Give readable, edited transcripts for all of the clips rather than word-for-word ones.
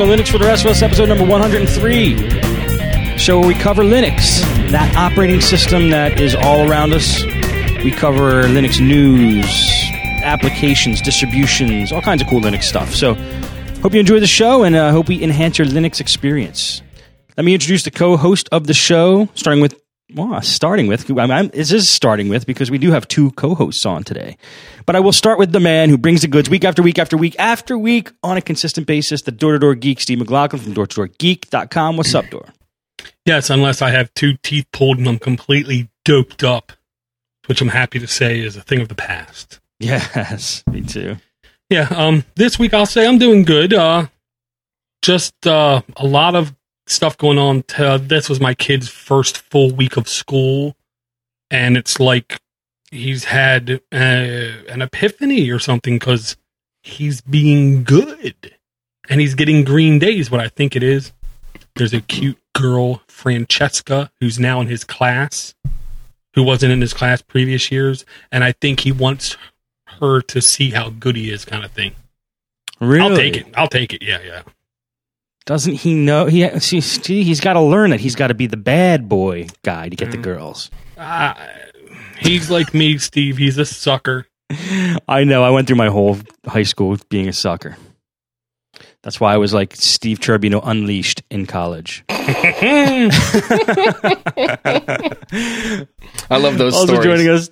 to Linux for the Rest of Us, episode number 103. Show where we cover Linux, that operating system that is all around us. We cover Linux news, applications, distributions, all kinds of cool Linux stuff. So, hope you enjoy the show, and hope we enhance your Linux experience. Let me introduce the co-host of the show, starting with because we do have two co-hosts on today. But I will start with the man who brings the goods week after week after week after week on a consistent basis, the door-to-door geek, Steve McLaughlin from doortodoorgeek.com. What's up, Door? Yes, unless I have two teeth pulled and I'm completely doped up, which I'm happy to say is a thing of the past. Yes, me too. Yeah, this week I'll say I'm doing good. Just a lot of stuff going on. This was my kid's first full week of school, and it's like he's had an epiphany or something because he's being good, and he's getting green days, what I think it is. There's a cute girl, Francesca, who's now in his class, who wasn't in his class previous years, and I think he wants her to see how good he is, kind of thing. Really? I'll take it. Yeah. Doesn't he know? He's got to learn that he's got to be the bad boy guy to get the girls. He's like me, Steve. He's a sucker. I know. I went through my whole high school being a sucker. That's why I was like Steve Turbino Unleashed in college. I love those also stories.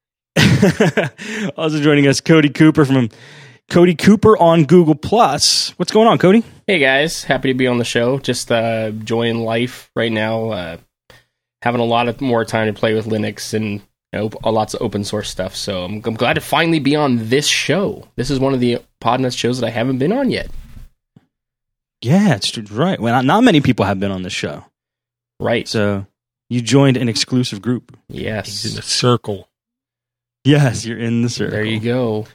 Joining us, Cody Cooper from Cody Cooper on Google+. What's going on, Cody? Hey, guys. Happy to be on the show. Just enjoying life right now. Having a lot more time to play with Linux and lots of open source stuff. So I'm glad to finally be on this show. This is one of the Podnuts shows that I haven't been on yet. Yeah, it's right. Well, not many people have been on this show. Right. So you joined an exclusive group. Yes. He's in the circle. Yes, you're in the circle. There you go.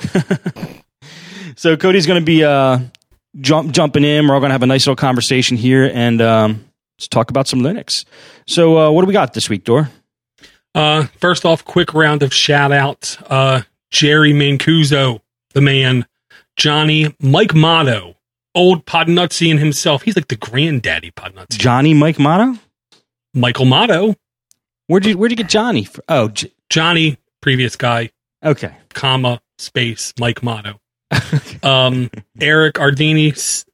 So Cody's going to be jumping in. We're all going to have a nice little conversation here and let's talk about some Linux. So what do we got this week, Dor? First off, quick round of shout-outs. Jerry Mancuso, the man. Johnny, Mike Motto, old Podnutsian himself. He's like the granddaddy Podnutsian. Johnny Mike Motto? Michael Motto. Where'd you get Johnny? Johnny, previous guy. Okay. Comma, space, Mike Motto. Eric Ardini,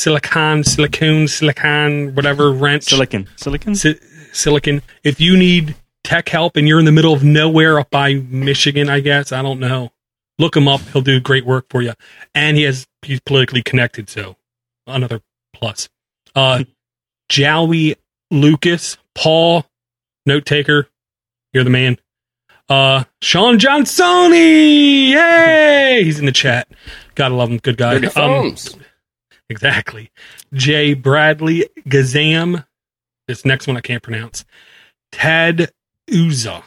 Silicon, whatever, wrench. Silicon. If you need tech help and you're in the middle of nowhere up by Michigan, I guess, I don't know, look him up. He'll do great work for you. And he's politically connected, so another plus. Jowie Lucas, Paul, note taker, you're the man. Sean Johnsoni, hey, he's in the chat. Gotta love him, good guy. Exactly. Jay Bradley Gazam. This next one I can't pronounce. Taduza.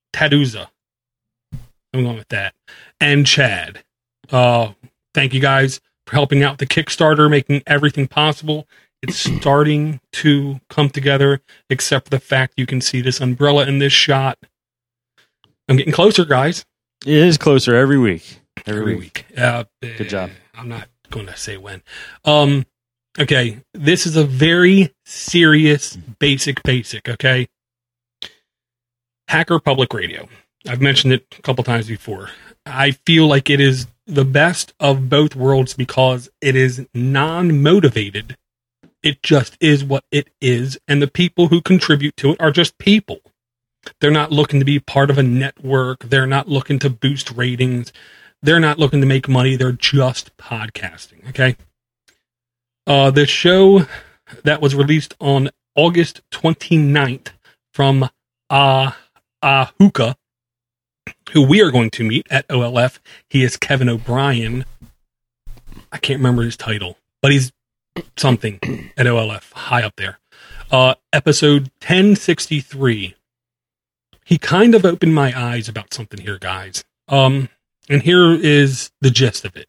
I'm going with that. And Chad. Thank you guys for helping out with the Kickstarter, making everything possible. It's starting to come together, except for the fact you can see this umbrella in this shot. I'm getting closer, guys. It is closer every week. Every week. Good job. I'm not going to say when. Okay, this is a very serious, basic, okay? Hacker Public Radio. I've mentioned it a couple times before. I feel like it is the best of both worlds because it is non-motivated. It just is what it is, and the people who contribute to it are just people. They're not looking to be part of a network. They're not looking to boost ratings. They're not looking to make money. They're just podcasting, okay? The show that was released on August 29th from Ahuka, who we are going to meet at OLF. He is Kevin O'Brien. I can't remember his title, but he's something at OLF, high up there. Episode 1063. He kind of opened my eyes about something here, guys. And here is the gist of it.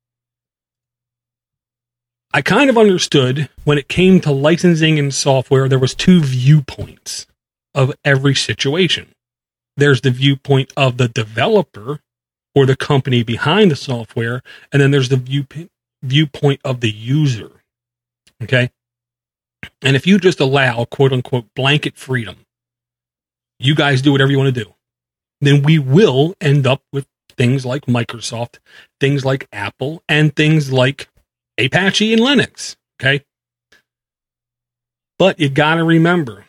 I kind of understood when it came to licensing and software, there was two viewpoints of every situation. There's the viewpoint of the developer or the company behind the software, and then there's the viewpoint of the user. Okay. And if you just allow, quote unquote, blanket freedom, you guys do whatever you want to do, then we will end up with things like Microsoft, things like Apple, and things like Apache and Linux. Okay. But you got to remember,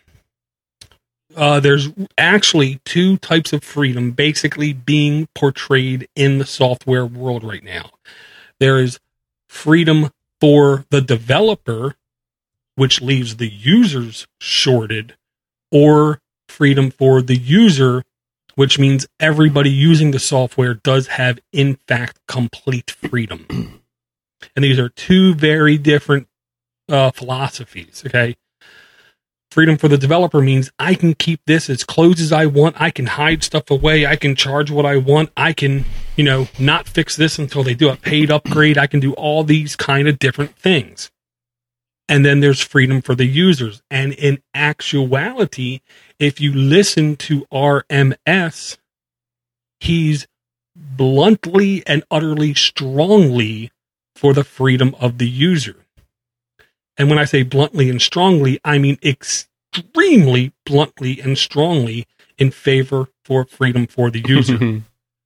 there's actually two types of freedom basically being portrayed in the software world right now. There is freedom for the developer, which leaves the users shorted, or freedom for the user, which means everybody using the software does have, in fact, complete freedom. And these are two very different philosophies, okay? Freedom for the developer means I can keep this as closed as I want. I can hide stuff away. I can charge what I want. I can, not fix this until they do a paid upgrade. I can do all these kind of different things. And then there's freedom for the users. And in actuality, if you listen to RMS, he's bluntly and utterly strongly for the freedom of the user. And when I say bluntly and strongly, I mean extremely bluntly and strongly in favor for freedom for the user.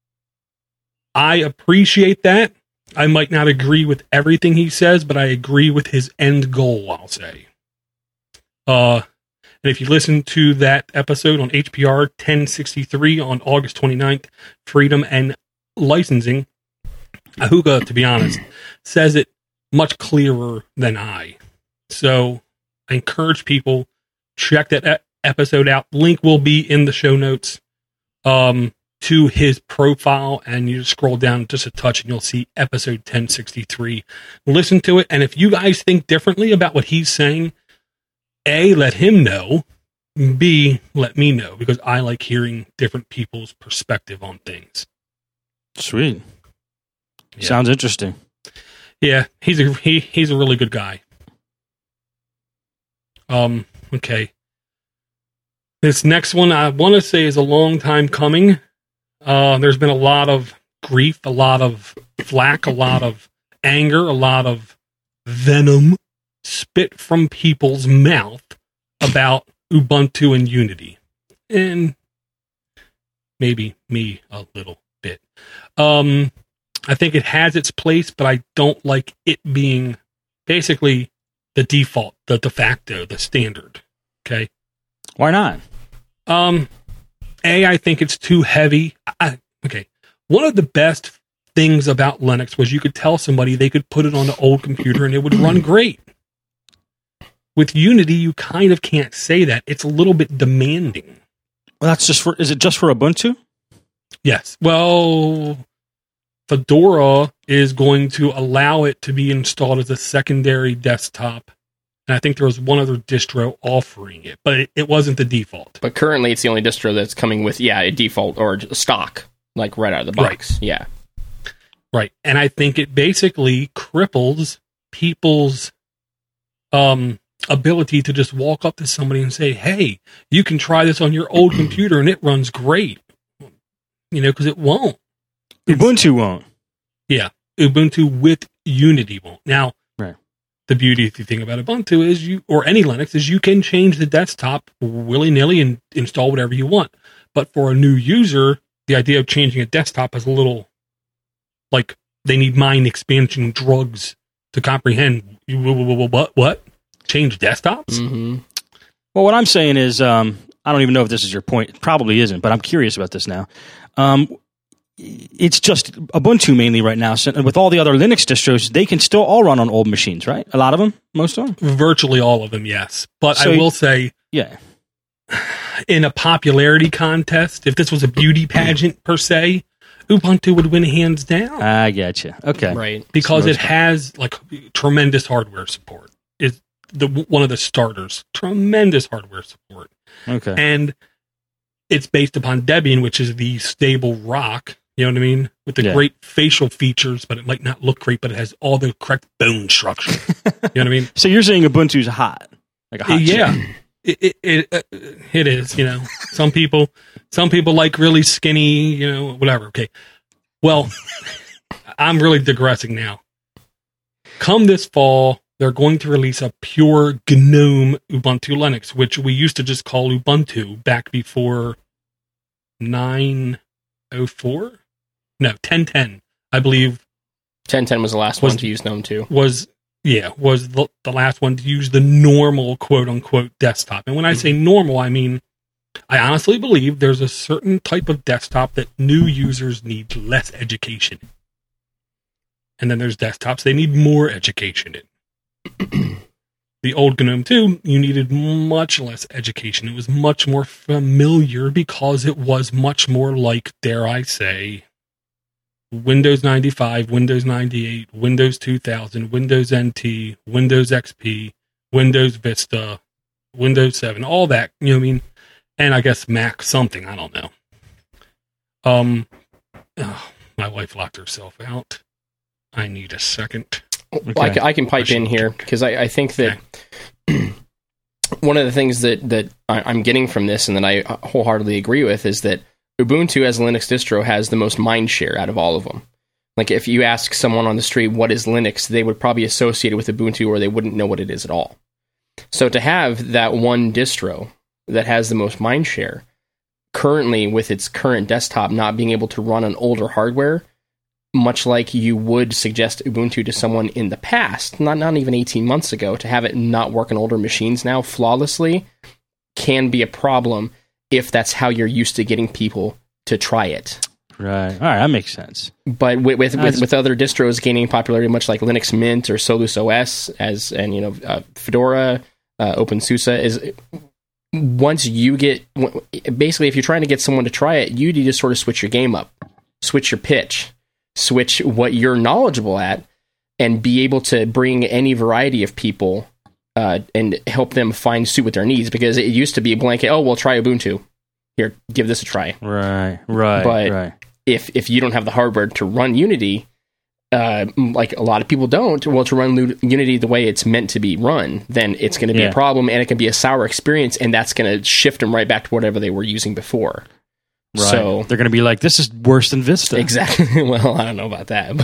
I appreciate that. I might not agree with everything he says, but I agree with his end goal, I'll say. And if you listen to that episode on HPR 1063 on August 29th, Freedom and Licensing, Ahuga, to be honest, says it much clearer than I. So I encourage people, check that episode out. Link will be in the show notes to his profile, and you just scroll down just a touch and you'll see episode 1063. Listen to it, and if you guys think differently about what he's saying, A, let him know, B, let me know, because I like hearing different people's perspective on things. Sweet. Yeah. Sounds interesting. Yeah, he's a really good guy. Okay. This next one I want to say is a long time coming. There's been a lot of grief, a lot of flack, a lot of anger, a lot of venom spit from people's mouth about Ubuntu and Unity. And maybe me a little bit. I think it has its place, but I don't like it being basically the default, the de facto, the standard. Okay. Why not? I think it's too heavy. Okay. One of the best things about Linux was you could tell somebody they could put it on the old computer and it would run great. With Unity, you kind of can't say that. It's a little bit demanding. Well, is it just for Ubuntu? Yes. Well, Fedora is going to allow it to be installed as a secondary desktop. And I think there was one other distro offering it, but it wasn't the default. But currently it's the only distro that's coming with, a default or stock, like right out of the box. Right. Yeah. Right. And I think it basically cripples people's ability to just walk up to somebody and say, hey, you can try this on your old computer and it runs great. Because it won't. Ubuntu won't. Yeah. Ubuntu with Unity won't. Now, right. The beauty thing about Ubuntu is or any Linux is you can change the desktop willy-nilly and install whatever you want. But for a new user, the idea of changing a desktop is a little like they need mind expansion drugs to comprehend. What? Change desktops? Mm-hmm. Well, what I'm saying is, I don't even know if this is your point. It probably isn't, but I'm curious about this now. It's just Ubuntu mainly right now. So with all the other Linux distros, they can still all run on old machines, right? A lot of them? Most of them? Virtually all of them, yes. But So I will say, Yeah. in a popularity contest, if this was a beauty pageant per se, Ubuntu would win hands down. I getcha. Okay. Right. Because it has like tremendous hardware support. It's one of the starters. Tremendous hardware support. Okay. And it's based upon Debian, which is the stable rock. You know what I mean? With the great facial features, but it might not look great, but it has all the correct bone structure. You know what I mean? So you're saying Ubuntu's hot? Like a hot chick. It is, Some people like really skinny, whatever. Okay. Well, I'm really digressing now. Come this fall, they're going to release a pure GNOME Ubuntu Linux, which we used to just call Ubuntu back before 9.04? No, 10.10. I believe 10.10 was the last one to use GNOME 2. Was the last one to use the normal quote-unquote desktop. And when I say normal, I mean, I honestly believe there's a certain type of desktop that new users need less education in. And then there's desktops they need more education in. The old GNOME 2, you needed much less education. It was much more familiar because it was much more like, dare I say, Windows 95, Windows 98, Windows 2000, Windows NT, Windows XP, Windows Vista, Windows 7, all that, you know what I mean? And I guess Mac something, I don't know. My wife locked herself out. I need a second. Okay. I can pipe in here because I think that one of the things that I'm getting from this and that I wholeheartedly agree with is that Ubuntu as a Linux distro has the most mind share out of all of them. Like if you ask someone on the street what is Linux, they would probably associate it with Ubuntu or they wouldn't know what it is at all. So to have that one distro that has the most mind share currently with its current desktop not being able to run on older hardware, much like you would suggest Ubuntu to someone in the past, not even 18 months ago, to have it not work on older machines now flawlessly can be a problem if that's how you're used to getting people to try it. Right. All right, that makes sense. But with other distros gaining popularity, much like Linux Mint or Solus OS, Fedora, OpenSUSE, is once you get basically if you're trying to get someone to try it, you need to sort of switch your game up, switch your pitch, switch what you're knowledgeable at, and be able to bring any variety of people and help them find suit with their needs. Because it used to be a blanket, oh, well, try Ubuntu. Here, give this a try. Right. But if you don't have the hardware to run Unity, like a lot of people don't, well, to run Unity the way it's meant to be run, then it's going to be a problem, and it can be a sour experience, and that's going to shift them right back to whatever they were using before. Right. So they're going to be like, this is worse than Vista. Exactly. Well, I don't know about that,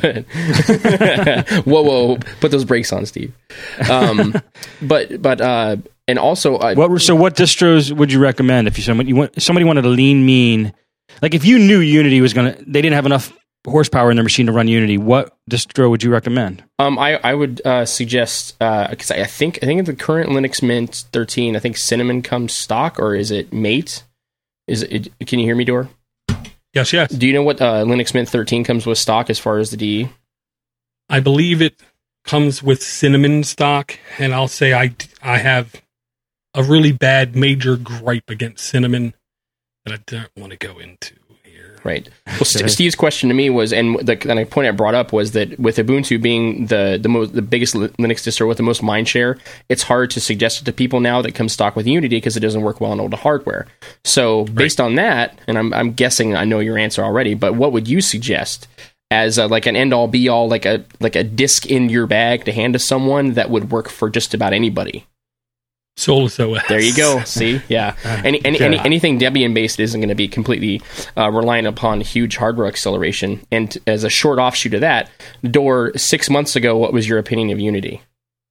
but whoa, put those brakes on, Steve. And also, what distros would you recommend if somebody wanted a lean, mean, like if you knew Unity was they didn't have enough horsepower in their machine to run Unity, what distro would you recommend? I would suggest because I think in the current Linux Mint 13, I think Cinnamon comes stock, or is it Mate? Can you hear me, Dor? Yes. Do you know what Linux Mint 13 comes with stock as far as the DE? I believe it comes with Cinnamon stock, and I'll say I have a really bad major gripe against Cinnamon that I don't want to go into here. Right. Well, Steve's question to me was, and the point I brought up was that with Ubuntu being the biggest Linux distro with the most mindshare, it's hard to suggest it to people now that comes stock with Unity because it doesn't work well on older hardware. So based on that, and I'm guessing I know your answer already, but what would you suggest as like an end all be all, like a disc in your bag to hand to someone that would work for just about anybody? Solus OS. There you go. See, yeah. Anything Debian based isn't going to be completely reliant upon huge hardware acceleration. And as a short offshoot of that, Dor, 6 months ago, what was your opinion of Unity?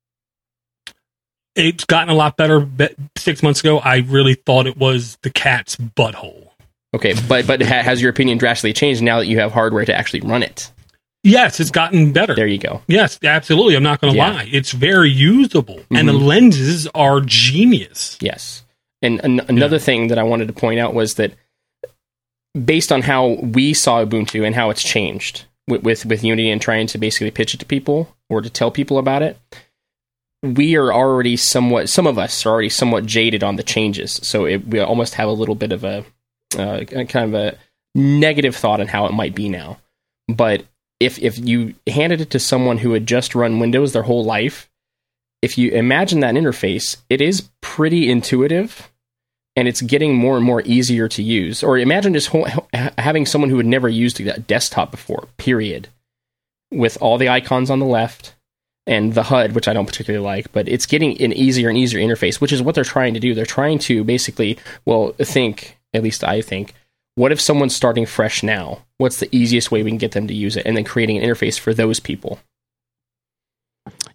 It's gotten a lot better. 6 months ago, I really thought it was the cat's butthole. Okay, but has your opinion drastically changed now that you have hardware to actually run it? Yes, it's gotten better. There you go. Yes, absolutely. I'm not going to lie. It's very usable. Mm-hmm. And the lenses are genius. Yes. And another thing that I wanted to point out was that based on how we saw Ubuntu and how it's changed with Unity and trying to basically pitch it to people or to tell people about it, we are already some of us are already somewhat jaded on the changes. So we almost have a little bit of a kind of a negative thought on how it might be now. But if you handed it to someone who had just run Windows their whole life, if you imagine that interface, it is pretty intuitive, and it's getting more and more easier to use. Or imagine just having someone who had never used a desktop before, period, with all the icons on the left and the HUD, which I don't particularly like, but it's getting an easier and easier interface, which is what they're trying to do. They're trying to basically, at least I think, what if someone's starting fresh now? What's the easiest way we can get them to use it? And then creating an interface for those people.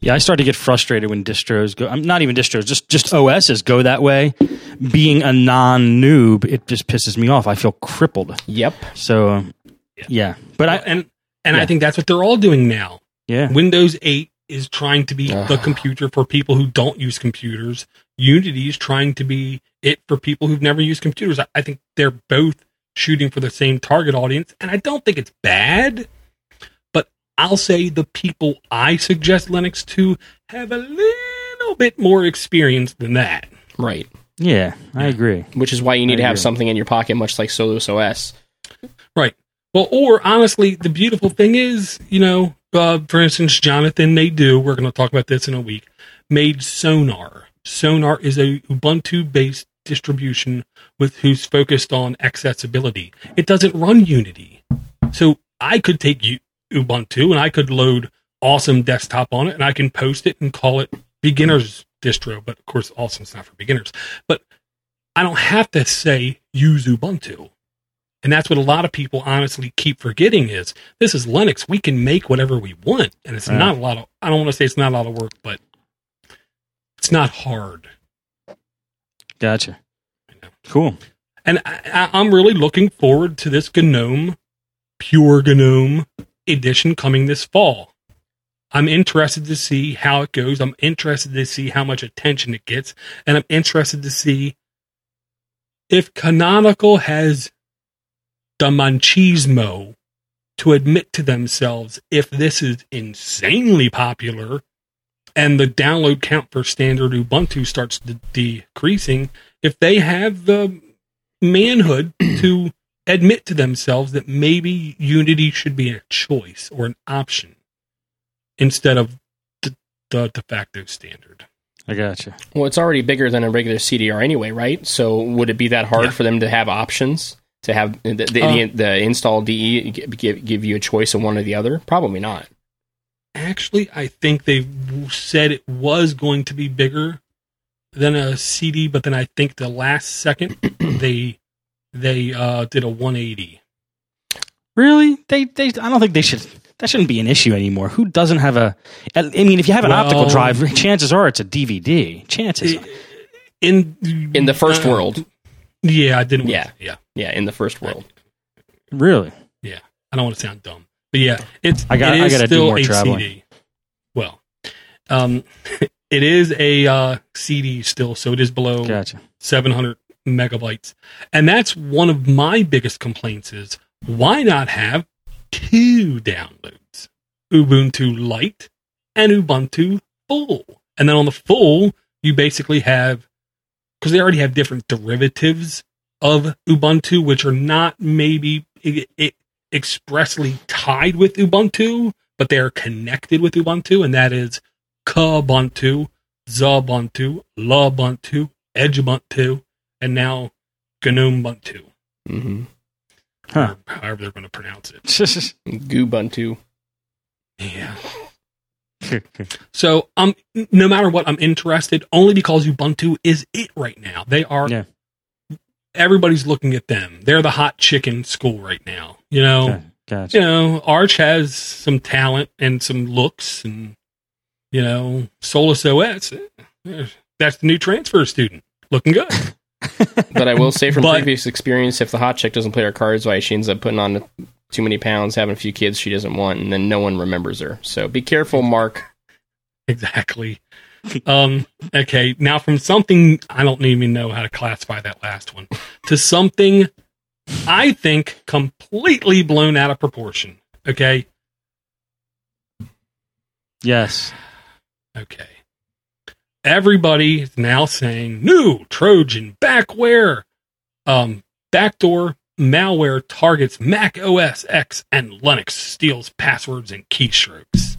Yeah, I start to get frustrated when distros go. I'm not even distros, just OSs go that way. Being a non-noob, it just pisses me off. I feel crippled. Yep. So, yeah. But I think that's what they're all doing now. Yeah. Windows 8 is trying to be the computer for people who don't use computers. Unity is trying to be it for people who've never used computers. I think they're both shooting for the same target audience, and I don't think it's bad. But I'll say the people I suggest Linux to have a little bit more experience than that. Right. Yeah, I agree. Which is why you need to have something in your pocket, much like Solus OS. Right. Well, or honestly, the beautiful thing is, for instance, Jonathan Nadeau, we're going to talk about this in a week, made Sonar. Sonar is a Ubuntu-based distribution who's focused on accessibility. It doesn't run Unity. So I could take Ubuntu and I could load Awesome Desktop on it and I can post it and call it beginner's distro. But of course, Awesome's not for beginners. But I don't have to say use Ubuntu. And that's what a lot of people honestly keep forgetting is this is Linux. We can make whatever we want. And it's not a lot of, I don't want to say it's not a lot of work, but it's not hard. Gotcha. Cool. And I'm really looking forward to this GNOME, pure GNOME edition coming this fall. I'm interested to see how it goes. I'm interested to see how much attention it gets. And I'm interested to see if Canonical has the machismo to admit to themselves if this is insanely popular and the download count for standard Ubuntu starts decreasing, if they have the manhood to admit to themselves that maybe Unity should be a choice or an option instead of the de facto standard. I gotcha. Well, it's already bigger than a regular CDR anyway, right? So would it be that hard for them to have options? To have the install DE give you a choice of one or the other? Probably not. Actually, I think they said it was going to be bigger than a CD, but then I think the last second they did a 180. Really? I don't think they should. That shouldn't be an issue anymore. Who doesn't have a? I mean, if you have an optical drive, chances are it's a DVD. Chances in the first world. Yeah, I didn't. Yeah, in the first world. Really? Yeah, I don't want to sound dumb, but yeah, I got to do more traveling. CD. Well, it is a CD still, so it is below 700 megabytes, and that's one of my biggest complaints. Is why not have two downloads: Ubuntu Lite and Ubuntu Full, and then on the Full you basically have, because they already have different derivatives of Ubuntu, which are not maybe expressly tied with Ubuntu, but they are connected with Ubuntu, and that is Kubuntu, Xubuntu, Lubuntu, Edgebuntu, and now GNOMEbuntu. Mm-hmm. Huh. However they're going to pronounce it. Gubuntu. Yeah. So no matter what, I'm interested only because Ubuntu is it right now. They are. Yeah. Everybody's looking at them. They're the hot chicken school right now. Gotcha. Arch has some talent and some looks, and Solus OS. That's the new transfer student, looking good. But I will say from previous experience, if the hot chick doesn't play her cards right, she ends up putting on too many pounds, having a few kids she doesn't want, and then no one remembers her. So be careful, Mark. Exactly. Okay, now from something, I don't even know how to classify that last one, to something I think completely blown out of proportion. Okay? Yes. Okay. Everybody is now saying, new Trojan backdoor malware targets Mac OS X and Linux, steals passwords and keystrokes.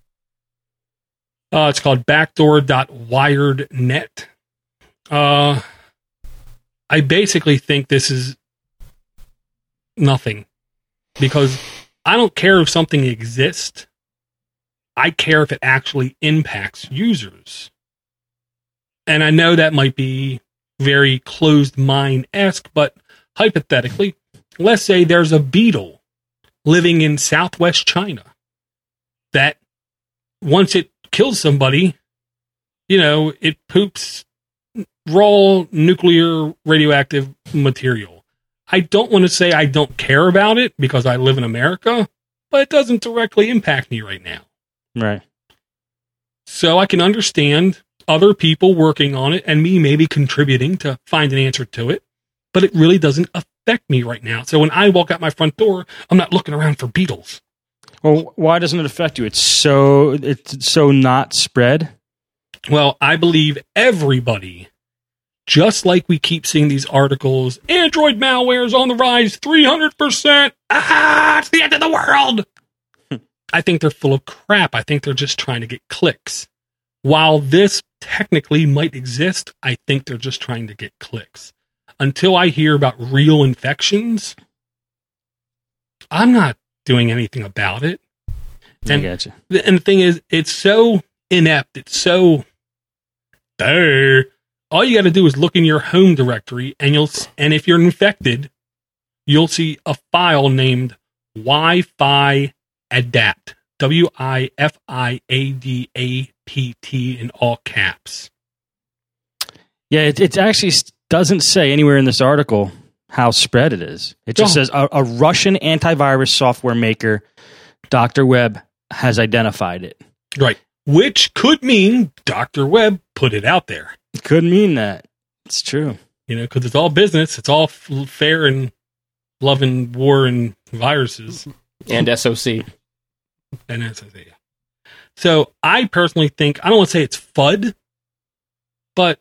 It's called backdoor.wired.net. I basically think this is nothing, because I don't care if something exists. I care if it actually impacts users. And I know that might be very closed mind-esque, but hypothetically, let's say there's a beetle living in southwest China that once it kills somebody, it poops raw nuclear radioactive material. I don't want to say I don't care about it because I live in America, but it doesn't directly impact me right now. Right. So I can understand other people working on it and me maybe contributing to find an answer to it, but it really doesn't affect me right now. So when I walk out my front door, I'm not looking around for beetles. Well, why doesn't it affect you? It's so not spread. Well, I believe everybody, just like we keep seeing these articles, Android malware is on the rise, 300%. It's the end of the world. I think they're full of crap. I think they're just trying to get clicks. While this technically might exist, I think they're just trying to get clicks. Until I hear about real infections, I'm not doing anything about it. I gotcha. And the thing is, it's so inept. It's so there. All you got to do is look in your home directory, and if you're infected, you'll see a file named Wi-Fi Adapt. WIFIADAPT in all caps. Yeah, it actually doesn't say anywhere in this article how spread it is. It just says a Russian antivirus software maker, Dr. Webb, has identified it. Right. Which could mean Dr. Webb put it out there. It could mean that. It's true. Because it's all business. It's all fair and love and war and viruses. And SOC. And SOC. So I personally think, I don't want to say it's FUD, but,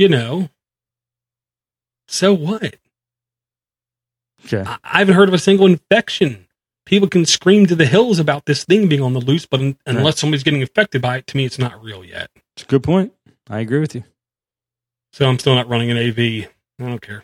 so what? Okay. I haven't heard of a single infection. People can scream to the hills about this thing being on the loose, but unless somebody's getting affected by it, to me, it's not real yet. It's a good point. I agree with you. So I'm still not running an AV. I don't care.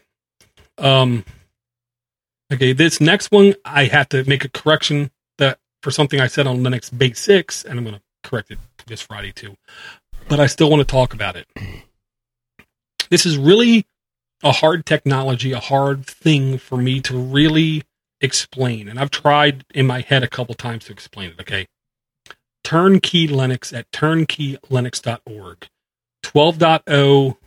Okay, this next one, I have to make a correction that for something I said on Linux Basics, and I'm going to correct it this Friday too. But I still want to talk about it. This is really a hard technology, a hard thing for me to really explain. And I've tried in my head a couple times to explain it, okay? Turnkey Linux at turnkeylinux.org. 12.0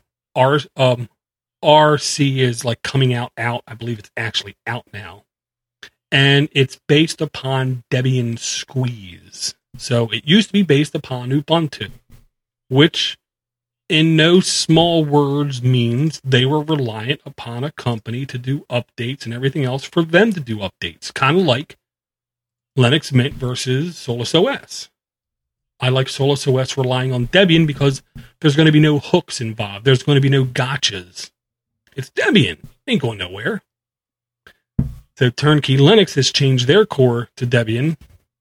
RC is like coming out. I believe it's actually out now. And it's based upon Debian Squeeze. So it used to be based upon Ubuntu, which in no small words means they were reliant upon a company to do updates and everything else for them to do updates. Kind of like Linux Mint versus Solus OS. I like Solus OS relying on Debian because there's going to be no hooks involved. There's going to be no gotchas. It's Debian. Ain't going nowhere. So Turnkey Linux has changed their core to Debian.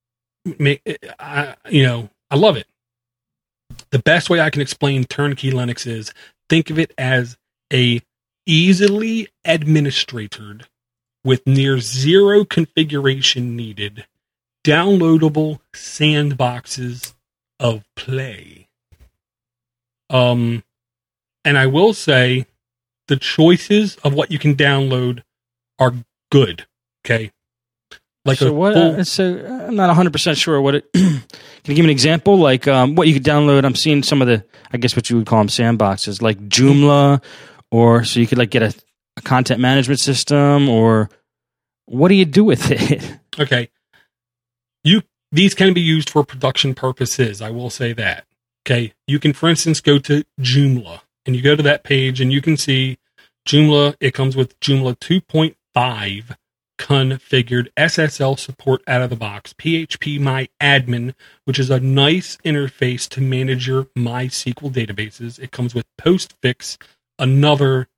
I love it. The best way I can explain Turnkey Linux is think of it as a easily administrated with near zero configuration needed downloadable sandboxes of play. And I will say the choices of what you can download are good. Okay. Like so I'm not 100% sure what it. Can you give me an example? Like what you could download? I'm seeing some of the, I guess what you would call them sandboxes, like Joomla, or so you could like get a content management system, or what do you do with it? Okay, these can be used for production purposes. I will say that. Okay, you can, for instance, go to Joomla, and you go to that page, and you can see Joomla. It comes with Joomla 2.5. configured SSL support out of the box, PHP MyAdmin, which is a nice interface to manage your MySQL databases. It comes with Postfix, another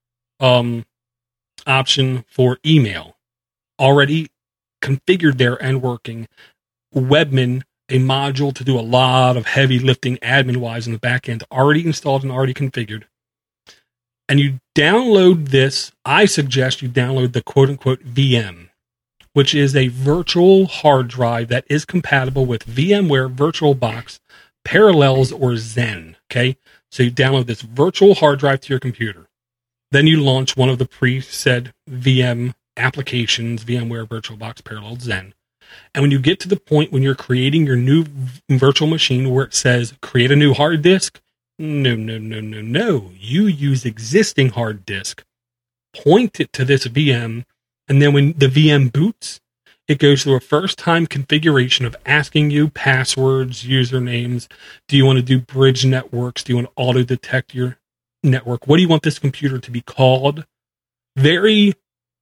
option for email, already configured there and working. Webmin, a module to do a lot of heavy lifting admin-wise in the back end, already installed and already configured. And you download this, I suggest you download the quote-unquote VM, which is a virtual hard drive that is compatible with VMware VirtualBox, Parallels, or Xen. Okay, so you download this virtual hard drive to your computer. Then you launch one of the pre-said VM applications, VMware VirtualBox, Parallels, Xen. And when you get to the point when you're creating your new virtual machine where it says create a new hard disk, no. You use existing hard disk, point it to this VM, and then when the VM boots, it goes through a first-time configuration of asking you passwords, usernames. Do you want to do bridge networks? Do you want to auto-detect your network? What do you want this computer to be called? Very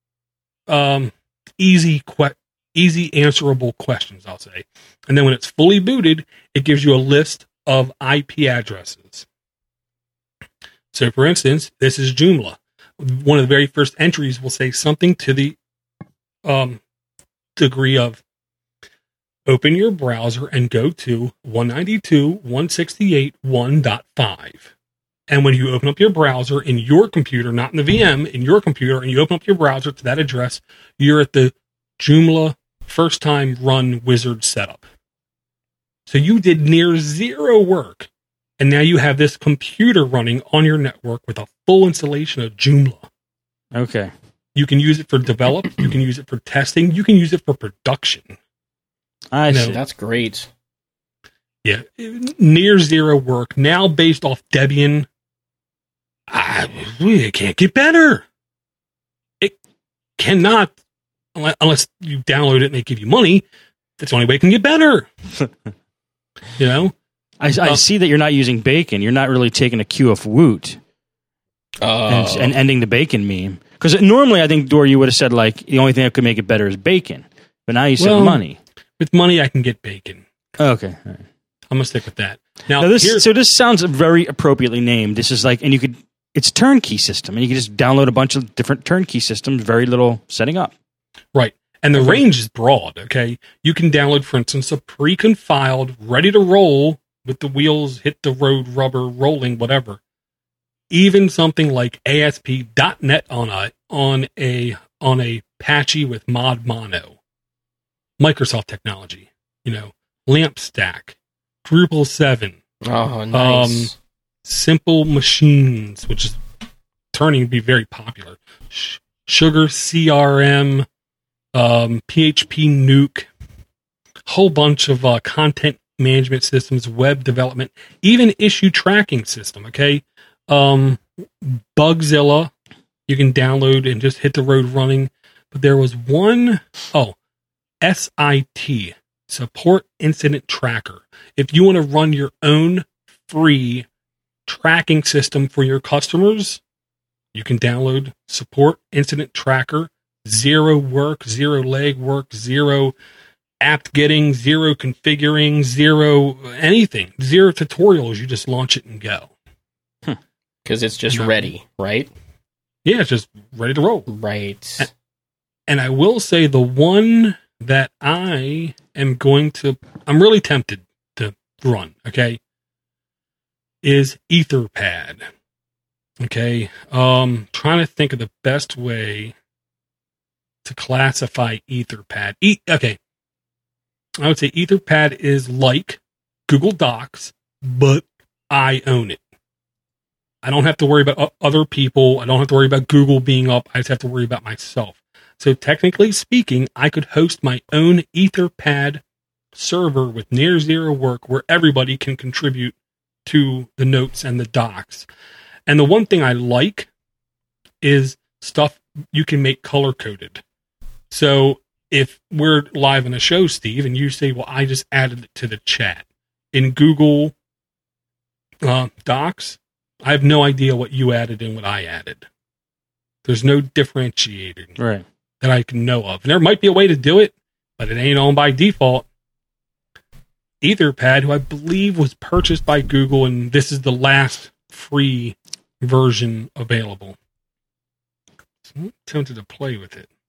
easy answerable questions, I'll say. And then when it's fully booted, it gives you a list of IP addresses. So, for instance, this is Joomla. One of the very first entries will say something to the degree of open your browser and go to 192.168.1.5. And when you open up your browser in your computer, not in the VM, in your computer, and you open up your browser to that address, you're at the Joomla first time run wizard setup. So you did near zero work. And now you have this computer running on your network with a full installation of Joomla. Okay. You can use it for develop. You can use it for testing. You can use it for production. I see. That's great. Yeah. Near zero work. Now based off Debian. It can't get better. It cannot, unless you download it and they give you money. That's the only way it can get better. You know? I see that you're not using bacon. You're not really taking a cue off Woot and ending the bacon meme. Because normally I think, Dor, you would have said, like, the only thing that could make it better is bacon. But now you said money. With money, I can get bacon. Okay. All right. I'm going to stick with that. Now this sounds very appropriately named. This is like, and you could, it's turnkey system, and you can just download a bunch of different turnkey systems, very little setting up. Right. And the range is broad, okay? You can download, for instance, a pre-compiled, ready to roll, with the wheels hit the road, rubber, rolling, whatever. Even something like ASP.NET on a Apache with Mod Mono. Microsoft technology. You know, LAMP Stack, Drupal 7. Oh, nice. Simple Machines, which is turning to be very popular. Sugar CRM, PHP Nuke, whole bunch of content management systems, web development, even issue tracking system, okay? Bugzilla, you can download and just hit the road running. But there was one, SIT, Support Incident Tracker. If you want to run your own free tracking system for your customers, you can download Support Incident Tracker. Zero work, zero leg work, zero apt getting, zero configuring, zero anything, zero tutorials. You just launch it and go. Because it's just ready, right? Yeah, it's just ready to roll. Right. And I will say the one that I'm really tempted to run, okay, is Etherpad. Okay. Trying to think of the best way to classify Etherpad. Okay. I would say Etherpad is like Google Docs, but I own it. I don't have to worry about other people. I don't have to worry about Google being up. I just have to worry about myself. So technically speaking, I could host my own Etherpad server with near zero work where everybody can contribute to the notes and the docs. And the one thing I like is stuff you can make color-coded. So if we're live in a show, Steve, and you say, well, I just added it to the chat. In Google Docs, I have no idea what you added and what I added. There's no differentiating that I can know of. And there might be a way to do it, but it ain't on by default. Etherpad, who I believe was purchased by Google, and this is the last free version available. So I'm tempted to play with it.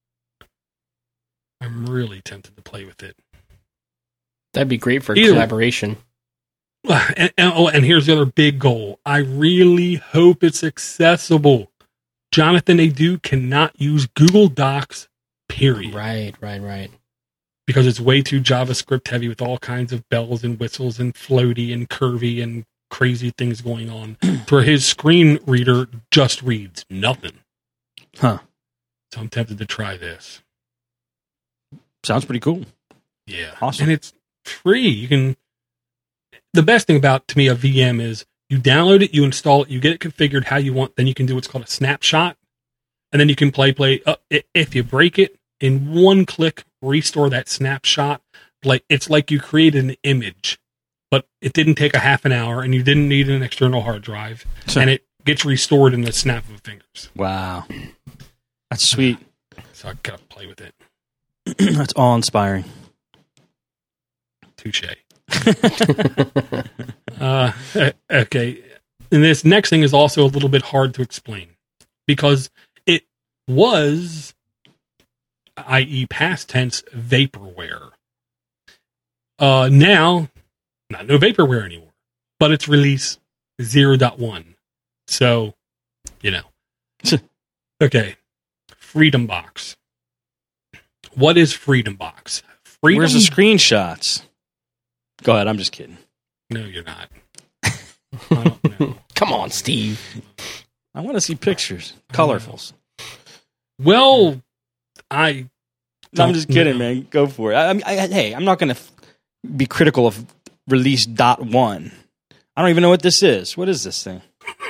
I'm really tempted to play with it. That'd be great for collaboration. And here's the other big goal. I really hope it's accessible. Jonathan Nadeau cannot use Google Docs, period. Right. Because it's way too JavaScript heavy with all kinds of bells and whistles and floaty and curvy and crazy things going on. For his screen reader just reads nothing. Huh. So I'm tempted to try this. Sounds pretty cool. Yeah. Awesome. And it's free. The best thing about, to me, a VM is you download it, you install it, you get it configured how you want, then you can do what's called a snapshot. And then you can play. If you break it, in one click, restore that snapshot. It's like you created an image, but it didn't take a half an hour, and you didn't need an external hard drive, and it gets restored in the snap of the fingers. Wow. That's sweet. So I gotta play with it. That's awe-inspiring. Touche. Okay. And this next thing is also a little bit hard to explain because it was, i.e. past tense, vaporware. Now, not no vaporware anymore, but it's release 0.1. So, Okay. Freedom Box. What is Freedom Box? Where's the screenshots? Go ahead, I'm just kidding. No, you're not. I don't know. Come on, Steve. I want to see pictures. Colorfuls. Well, I'm just kidding, man. Go for it. Hey, I'm not going to be critical of release .1. I don't even know what this is. What is this thing?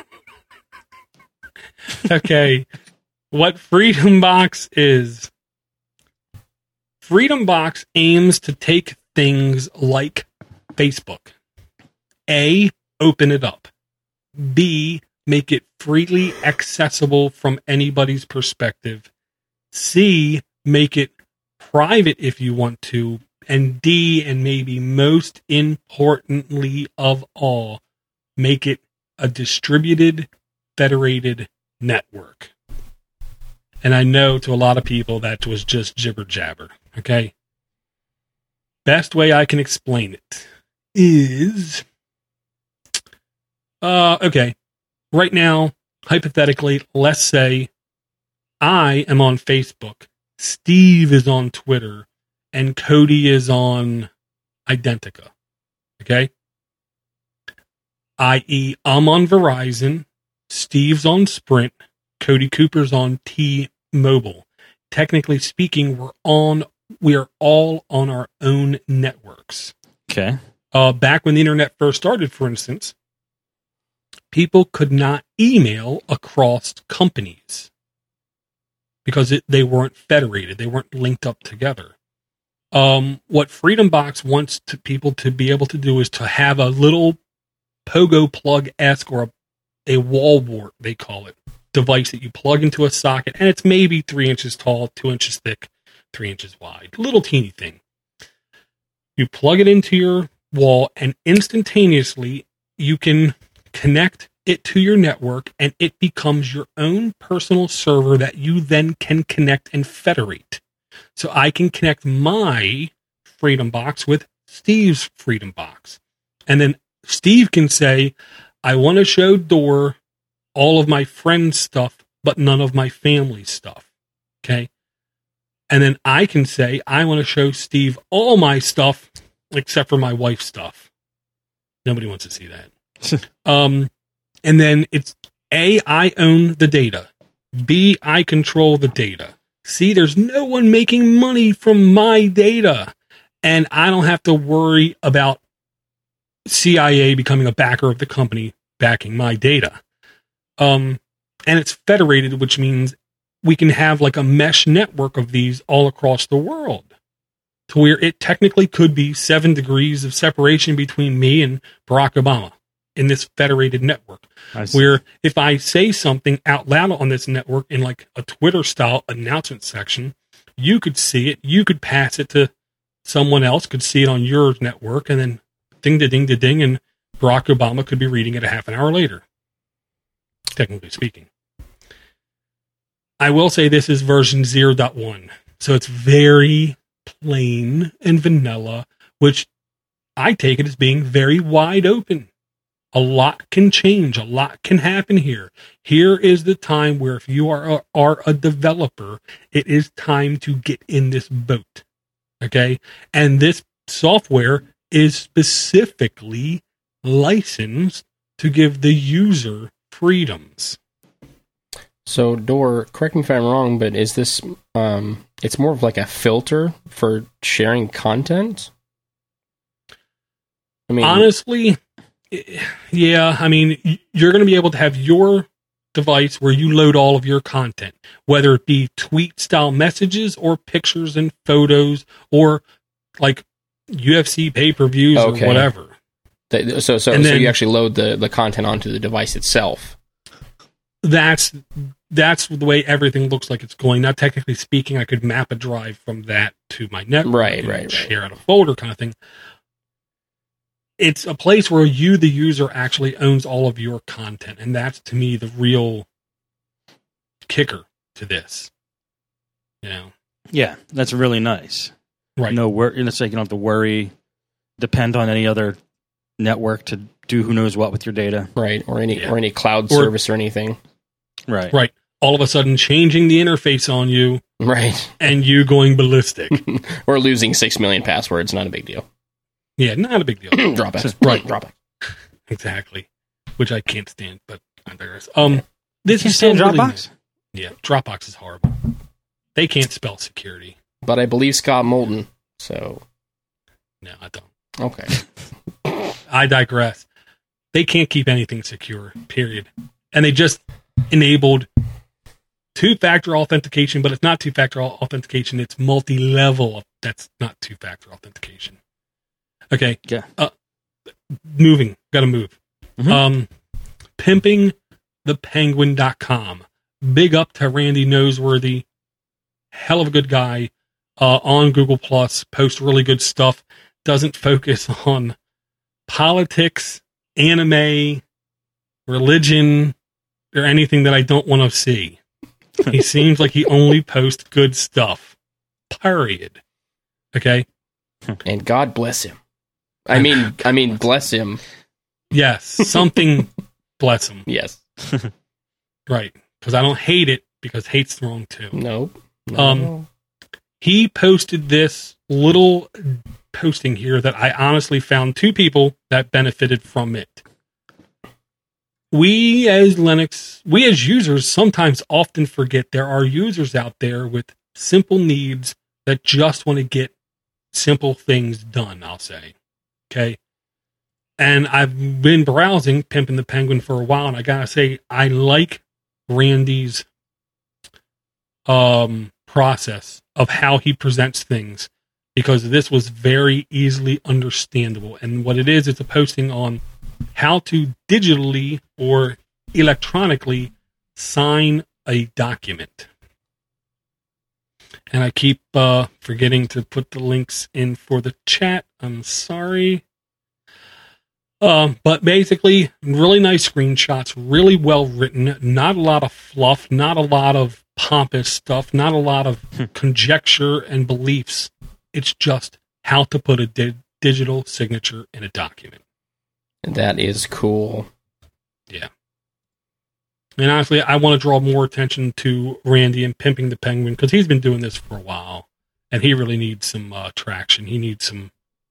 Okay. What Freedom Box is. Freedom Box aims to take things like Facebook. A, open it up. B, make it freely accessible from anybody's perspective. C, make it private if you want to. And D, and maybe most importantly of all, make it a distributed, federated network. And I know to a lot of people that was just jibber jabber. Okay? Best way I can explain it is, okay, right now, hypothetically, let's say I am on Facebook, Steve is on Twitter, and Cody is on Identica. Okay? I.e., I'm on Verizon, Steve's on Sprint, Cody Cooper's on T-Mobile. Technically speaking, we are all on our own networks. Okay. Back when the internet first started, for instance, people could not email across companies because they weren't federated. They weren't linked up together. What Freedom Box wants people to be able to do is to have a little pogo plug-esque or a wall wart, they call it, device that you plug into a socket, and it's maybe 3 inches tall, 2 inches thick, 3 inches wide. Little teeny thing. You plug it into your wall, and instantaneously you can connect it to your network, and it becomes your own personal server that you then can connect and federate. So I can connect my Freedom Box with Steve's Freedom Box. And then Steve can say, I want to show Door all of my friends' stuff, but none of my family stuff. Okay? And then I can say, I want to show Steve all my stuff, except for my wife's stuff. Nobody wants to see that. And then it's A, I own the data. B, I control the data. C, there's no one making money from my data. And I don't have to worry about CIA becoming a backer of the company backing my data. And it's federated, which means we can have like a mesh network of these all across the world, to where it technically could be 7 degrees of separation between me and Barack Obama in this federated network. Where if I say something out loud on this network in like a Twitter style announcement section, you could see it, you could pass it to someone else, could see it on your network, and then ding da ding da ding, and Barack Obama could be reading it a half an hour later, technically speaking. I will say this is version 0.1, so it's very plain and vanilla, which I take it as being very wide open. A lot can change. A lot can happen here. Here is the time where if you are a developer, it is time to get in this boat. Okay? And this software is specifically licensed to give the user freedoms. So, Door, correct me if I'm wrong, but is this, it's more of like a filter for sharing content? I mean, honestly, yeah, I mean, you're going to be able to have your device where you load all of your content, whether it be tweet style messages or pictures and photos or like UFC pay-per-views or whatever. So you actually load the content onto the device itself. That's the way everything looks like it's going. Now, technically speaking, I could map a drive from that to my network, right. Share out a folder kind of thing. It's a place where you, the user, actually owns all of your content, and that's to me the real kicker to this. You know? Yeah, that's really nice. Right. It's like you don't have to depend on any other network to do who knows what with your data. Right, or any cloud service or anything. Right. All of a sudden changing the interface on you. Right. And you going ballistic. Or losing 6 million passwords, not a big deal. Yeah, not a big deal. Dropbacks. Right. Dropbacks. Exactly. Which I can't stand, but I digress. This is still Dropbox? Yeah, Dropbox is horrible. They can't spell security. But I believe Scott Moulton, so... No, I don't. Okay. I digress. They can't keep anything secure, period. And they just enabled two-factor authentication, but it's not two-factor authentication, it's multi-level. That's not two-factor authentication. Okay. Yeah. Gotta move. Mm-hmm. Pimpingthepenguin.com. Big up to Randy Noseworthy. Hell of a good guy. On Google Plus, posts really good stuff. Doesn't focus on politics, anime, religion, or anything that I don't want to see. He seems like he only posts good stuff. Period. Okay? And God bless him. I mean, bless him. Yes, something bless him. Yes. Right. Because I don't hate it, because hate's wrong too. Nope. He posted this little posting here that I honestly found two people that benefited from it. We as users sometimes often forget there are users out there with simple needs that just want to get simple things done, I'll say. Okay. And I've been browsing Pimpin' the Penguin for a while, and I gotta say, I like Randy's process of how he presents things, because this was very easily understandable. And what it is, it's a posting on how to digitally or electronically sign a document. And I keep forgetting to put the links in for the chat. I'm sorry. But basically, really nice screenshots, really well written, not a lot of fluff, not a lot of pompous stuff, not a lot of conjecture and beliefs. It's just how to put a digital signature in a document. That is cool. Yeah. And honestly, I want to draw more attention to Randy and Pimping the Penguin, because he's been doing this for a while, and he really needs some traction. He needs some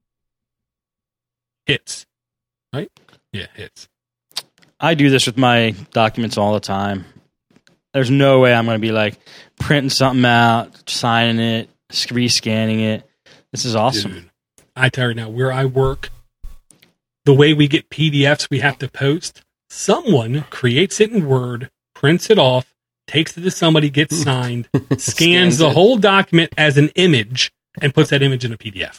hits. Right? Yeah, hits. I do this with my documents all the time. There's no way I'm going to be like printing something out, signing it, rescanning it. This is awesome. Dude, I tell you now, where I work, the way we get PDFs we have to post, someone creates it in Word, prints it off, takes it to somebody, gets signed, scans the whole document as an image, and puts that image in a PDF.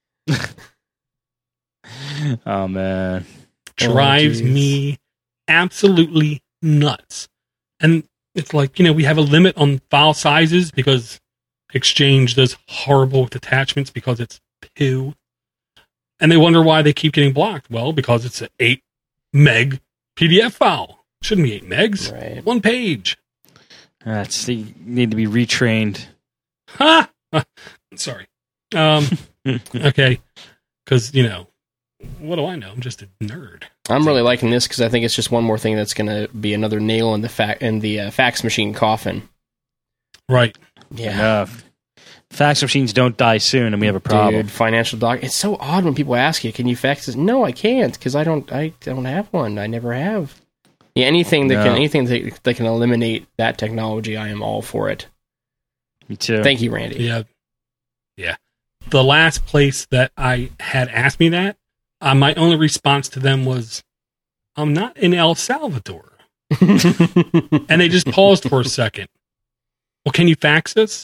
Oh, man. Drives me absolutely nuts. And it's like, we have a limit on file sizes because Exchange does horrible with attachments because it's poo. And they wonder why they keep getting blocked. Well, because it's an 8 meg PDF file. Shouldn't be 8 megs. Right. 1 page. You need to be retrained. Ha! Sorry. Okay. Because, what do I know? I'm just a nerd. I'm really liking this because I think it's just one more thing that's going to be another nail in the fax machine coffin. Right. Yeah. Fax machines don't die soon, and we have a problem. Dude, financial doc. It's so odd when people ask you, "Can you fax this?" No, I can't because I don't have one. I never have. Yeah, anything that can eliminate that technology, I am all for it. Me too. Thank you, Randy. Yeah. The last place that I had asked me that, my only response to them was, I'm not in El Salvador. And they just paused for a second. Well, can you fax us?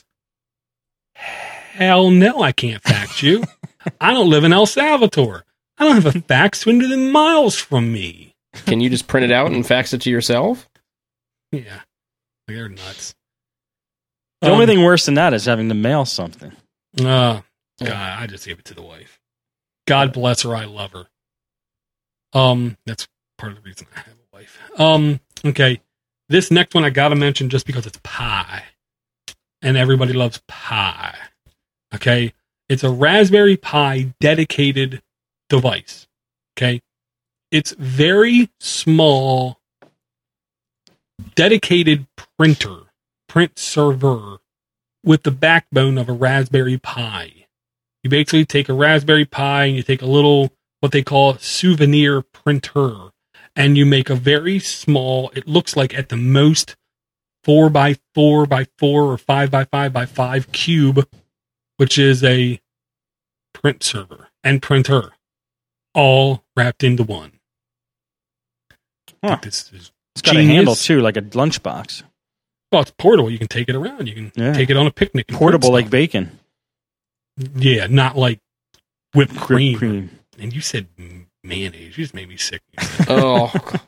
Hell no, I can't fax you. I don't live in El Salvador. I don't have a fax 200 miles from me. Can you just print it out and fax it to yourself? Yeah. They're nuts. The only thing worse than that is having to mail something. God, I just gave it to the wife. God bless her. I love her. That's part of the reason I have a wife. Okay. This next one I gotta mention just because it's pie. And everybody loves pie. Okay. It's a Raspberry Pi dedicated device. Okay. It's very small, dedicated print server with the backbone of a Raspberry Pi. You basically take a Raspberry Pi and you take a little, what they call souvenir printer, and you make a very small, it looks like at the most 4x4x4 or 5x5x5 cube, which is a print server and printer, all wrapped into one. Huh. This is It's got a handle too, like a lunchbox. Well, it's portable. You can take it around. You can take it on a picnic. Portable like bacon. Yeah, not like whipped cream. cream. And you said mayonnaise. You just made me sick. Oh.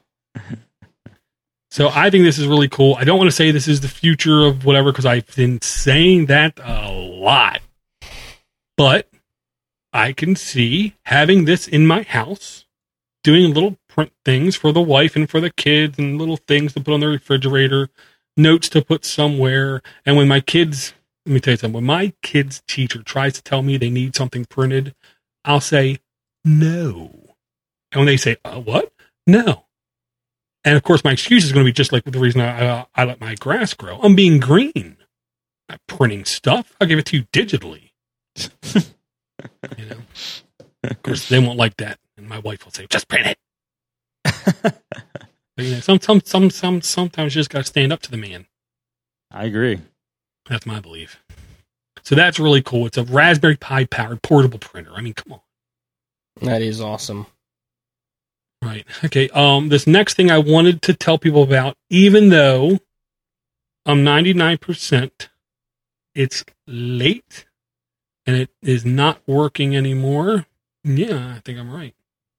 So I think this is really cool. I don't want to say this is the future of whatever because I've been saying that a lot. But I can see having this in my house, doing little print things for the wife and for the kids and little things to put on the refrigerator, notes to put somewhere. And when my kids, let me tell you something, when my kids' teacher tries to tell me they need something printed, I'll say, no. And when they say, what? No. And of course, my excuse is going to be just like the reason I let my grass grow. I'm being green. I'm not printing stuff. I'll give it to you digitally. You know? Of course, they won't like that. And my wife will say, just print it. But, you know, sometimes you just got to stand up to the man. I agree. That's my belief. So that's really cool. It's a Raspberry Pi powered portable printer. I mean, come on. That is awesome. Right. Okay. This next thing I wanted to tell people about, even though I'm 99%, it's late and it is not working anymore. Yeah, I think I'm right.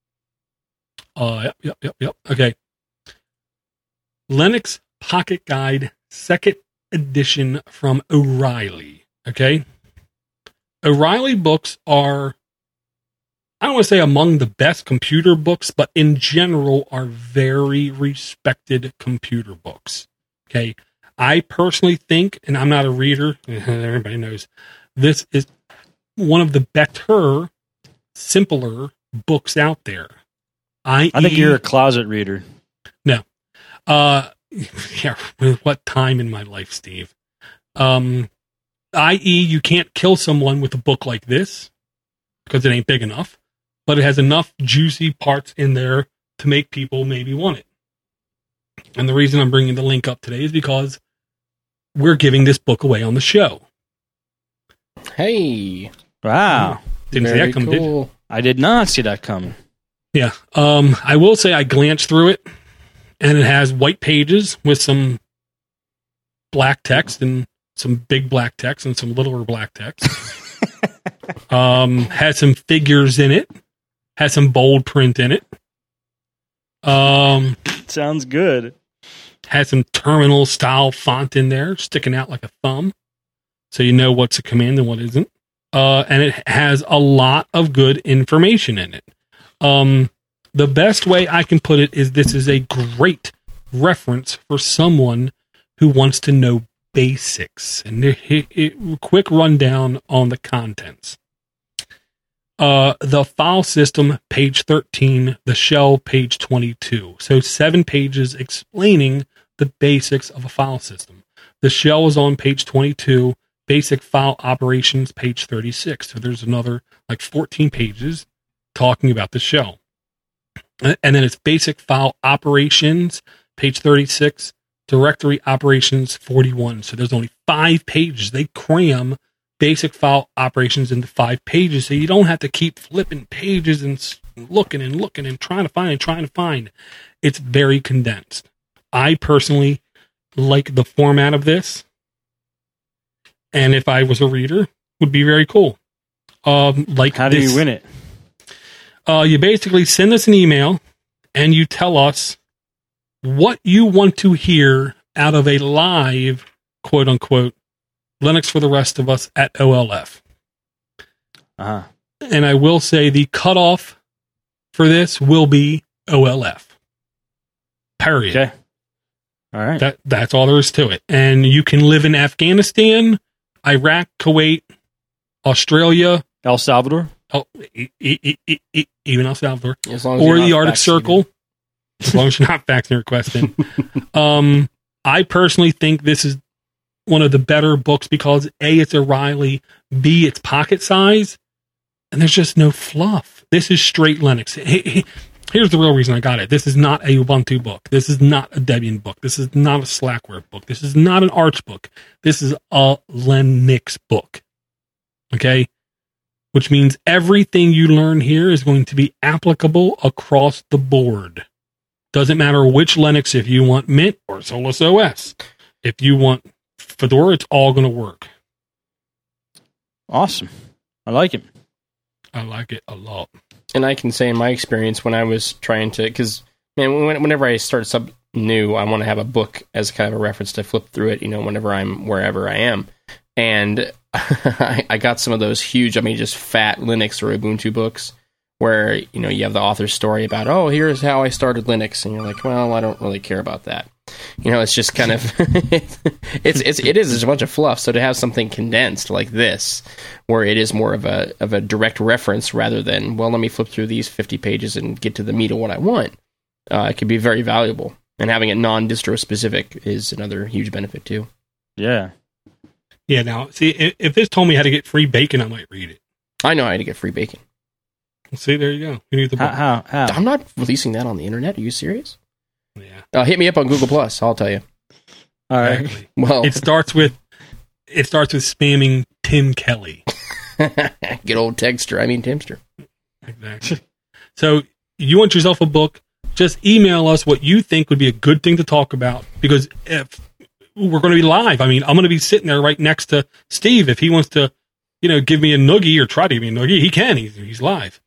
Yep. Okay. Linux Pocket Guide, 2nd edition from O'Reilly. Okay. O'Reilly books are, I don't want to say among the best computer books, but in general are very respected computer books. Okay. I personally think, and I'm not a reader, everybody knows, this is one of the better, simpler books out there. I think you're a closet reader. No. Yeah, what time in my life, Steve? I.e., you can't kill someone with a book like this because it ain't big enough, but it has enough juicy parts in there to make people maybe want it. And the reason I'm bringing the link up today is because we're giving this book away on the show. Hey. Wow. Didn't see that coming, cool. Did you? I did not see that coming. Yeah. I will say I glanced through it, and it has white pages with some black text and some big black text and some littler black text. Has some figures in it. Has some bold print in it. Sounds good. Has some terminal style font in there, sticking out like a thumb, so you know what's a command and what isn't. And it has a lot of good information in it. The best way I can put it is this is a great reference for someone who wants to know basics. And quick rundown on the contents. The file system, page 13, the shell, page 22. So 7 pages explaining the basics of a file system. The shell is on page 22, basic file operations, page 36. So there's another like 14 pages talking about the shell. And then it's basic file operations, page 36, directory operations 41. So there's only 5 pages. They cram basic file operations into 5 pages, so you don't have to keep flipping pages and looking and trying to find. It's very condensed. I personally like the format of this, and if I was a reader, would be very cool. How do you win it? You basically send us an email, and you tell us what you want to hear out of a live, quote unquote, Linux for the Rest of Us at OLF. Uh-huh. And I will say the cutoff for this will be OLF. Period. Okay. All right. That's all there is to it. And you can live in Afghanistan, Iraq, Kuwait, Australia, El Salvador. Even El Salvador, as long as or you're the not Arctic vaccinated. Circle, as long as you're not vaccine requesting. I personally think this is one of the better books because A, it's O'Reilly, B, it's pocket size, and there's just no fluff. This is straight Linux. Here's the real reason I got it. This is not a Ubuntu book. This is not a Debian book. This is not a Slackware book. This is not an Arch book. This is a Linux book. Okay? Which means everything you learn here is going to be applicable across the board. Doesn't matter which Linux, if you want Mint or Solus OS. If you want Fedora, it's all going to work. Awesome. I like it. I like it a lot. And I can say in my experience when I was trying to, because whenever I start something new, I want to have a book as kind of a reference to flip through it, whenever I'm wherever I am. And I got some of those huge, just fat Linux or Ubuntu books where, you have the author's story about, oh, here's how I started Linux. And you're like, well, I don't really care about that. It's just kind of, it is a bunch of fluff. So to have something condensed like this, where it is more of a direct reference rather than, well, let me flip through these 50 pages and get to the meat of what I want, it could be very valuable. And having it non-distro specific is another huge benefit too. Yeah. Yeah, now, see, if this told me how to get free bacon, I might read it. I know how to get free bacon. See, there you go. You need the book. How? I'm not releasing that on the internet. Are you serious? Yeah. Hit me up on Google Plus. I'll tell you. All right. Exactly. Well, it starts with spamming Tim Kelly. good old Timster. Exactly. So you want yourself a book? Just email us what you think would be a good thing to talk about, because if we're going to be live, I'm going to be sitting there right next to Steve. If he wants to, give me a noogie or try to give me a noogie, he can. He's live.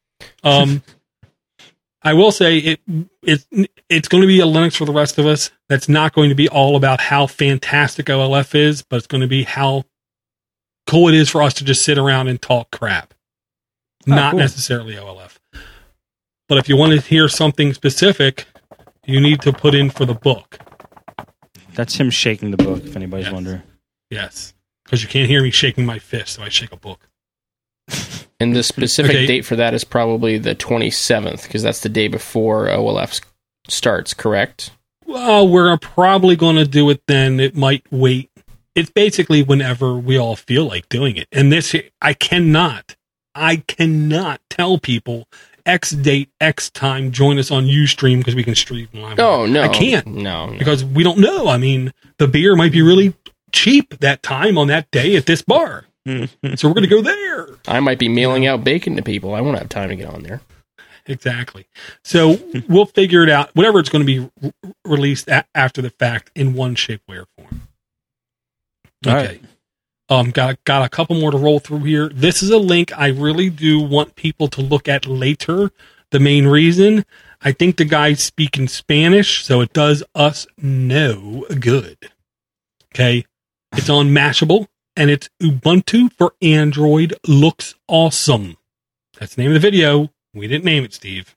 I will say it's going to be a Linux for the Rest of Us. That's not going to be all about how fantastic OLF is, but it's going to be how cool it is for us to just sit around and talk crap. Not cool. necessarily OLF. But if you want to hear something specific, you need to put in for the book. That's him shaking the book, if anybody's wondering. Yes. Because you can't hear me shaking my fist, so I shake a book. And the specific date for that is probably the 27th, because that's the day before OLF starts, correct? Well, we're probably going to do it then. It might wait. It's basically whenever we all feel like doing it. And this, I cannot tell people X date, X time, join us on Ustream because we can stream live. Oh, no. I can't. No. Because we don't know. The beer might be really cheap that time on that day at this bar. So we're going to go there. I might be mailing out bacon to people. I won't have time to get on there. Exactly. So we'll figure it out. Whatever it's going to be released after the fact in one shape, way, or form. Okay. Right. Got a couple more to roll through here. This is a link I really do want people to look at later. The main reason, I think the guy's speaking Spanish, so it does us no good. Okay. It's on Mashable, and it's Ubuntu for Android looks awesome. That's the name of the video. We didn't name it, Steve.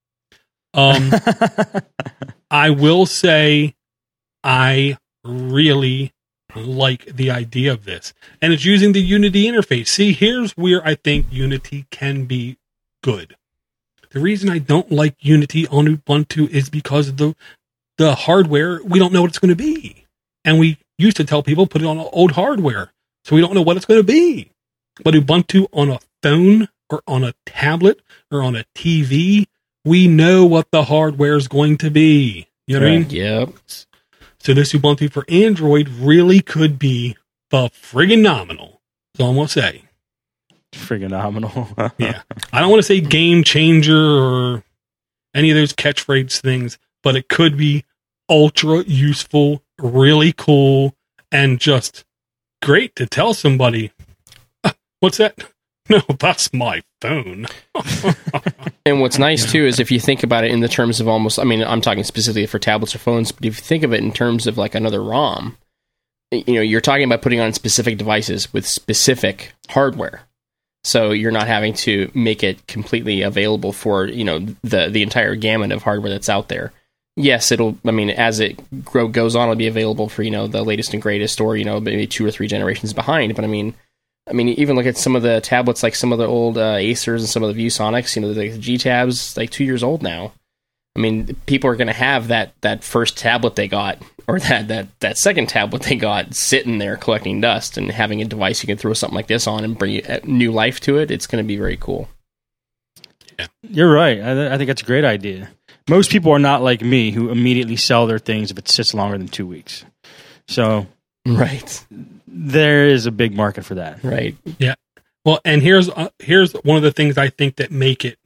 I will say I really like the idea of this. And it's using the Unity interface. See, here's where I think Unity can be good. The reason I don't like Unity on Ubuntu is because of the hardware. We don't know what it's going to be. And we used to tell people, put it on old hardware. So we don't know what it's going to be. But Ubuntu on a phone or on a tablet or on a TV, we know what the hardware is going to be. You know what I mean? Yep. So this Ubuntu for Android really could be the friggin' nominal. That's all I'm going to say. Friggin' nominal. Yeah. I don't want to say game changer or any of those catchphrase things, but it could be ultra useful, really cool, and just great to tell somebody, what's that? No, that's my phone. And what's nice, too, is if you think about it in the terms of almost, I mean, I'm talking specifically for tablets or phones, but if you think of it in terms of like another ROM, you know, you're talking about putting on specific devices with specific hardware. So you're not having to make it completely available for, you know, the entire gamut of hardware that's out there. Yes, it'll, I mean, as it goes on, it'll be available for, you know, the latest and greatest, or, you know, maybe 2 or 3 generations behind. But I mean, even look at some of the tablets, like some of the old Acers and some of the ViewSonics, you know, the G-Tabs, like 2 years old now. I mean, people are going to have that first tablet they got, or that second tablet they got, sitting there collecting dust, and having a device you can throw something like this on and bring new life to it. It's going to be very cool. Yeah, you're right. I think that's a great idea. Most people are not like me, who immediately sell their things if it sits longer than 2 weeks. So, right, there is a big market for that. Right. Yeah. Well, and here's one of the things I think that make it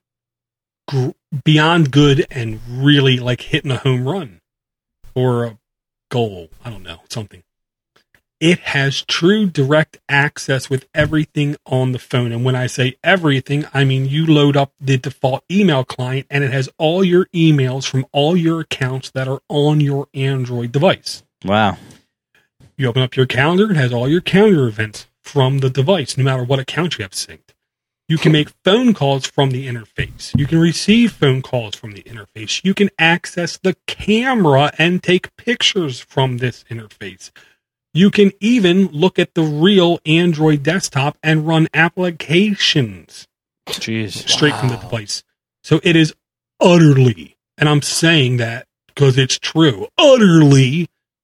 beyond good and really like hitting a home run or a goal. I don't know, something. It has true direct access with everything on the phone. And when I say everything, I mean you load up the default email client and it has all your emails from all your accounts that are on your Android device. Wow. You open up your calendar, it has all your calendar events from the device, no matter what account you have synced. You can make phone calls from the interface. You can receive phone calls from the interface. You can access the camera and take pictures from this interface. You can even look at the real Android desktop and run applications straight from the device. So it is utterly, and I'm saying that because it's true, utterly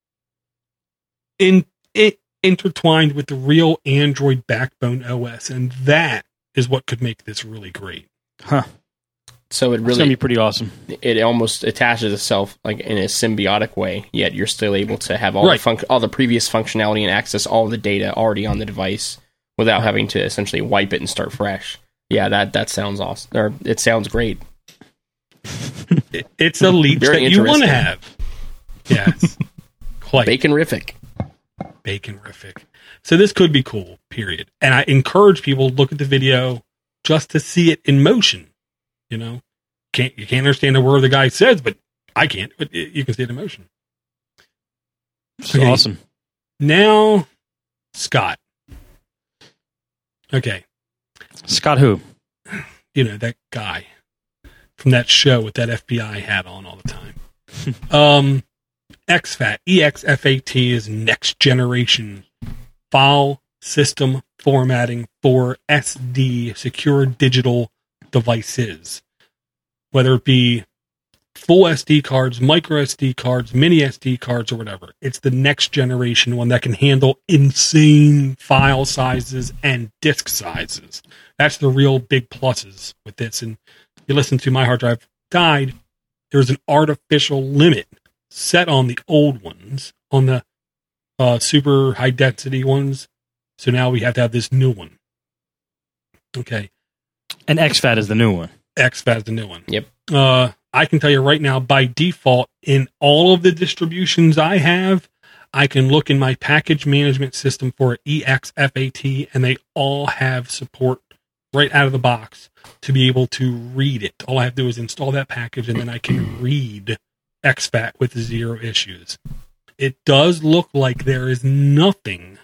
intertwined with the real Android backbone OS. And that is what could make this really great. Huh. So it really, it's going to be pretty awesome. It almost attaches itself like in a symbiotic way, yet you're still able to have all all the previous functionality and access all of the data already on the device without having to essentially wipe it and start fresh. Yeah, that sounds awesome. Or it sounds great. It's a leap that you want to have. Yes. Quite. Bacon-rific. So this could be cool, period. And I encourage people to look at the video just to see it in motion. You know, you can't understand a word the guy says, but I can't. But you can see it in motion. It's awesome. Now, Scott. Okay. Scott who? You know, that guy from that show with that FBI hat on all the time. exFAT, EXFAT is next generation file system formatting for SD, secure digital devices, whether it be full SD cards, micro SD cards, mini SD cards, or whatever. It's the next generation one that can handle insane file sizes and disk sizes. That's the real big pluses with this. And you listen to My Hard Drive Died, there's an artificial limit set on the old ones, on the super high density ones. So now we have to have this new one. Okay. And exFAT is the new one. exFAT is the new one. Yep. I can tell you right now, by default, in all of the distributions I have, I can look in my package management system for EXFAT, and they all have support right out of the box to be able to read it. All I have to do is install that package, and then I can read exFAT with 0 issues. It does look like there is nothing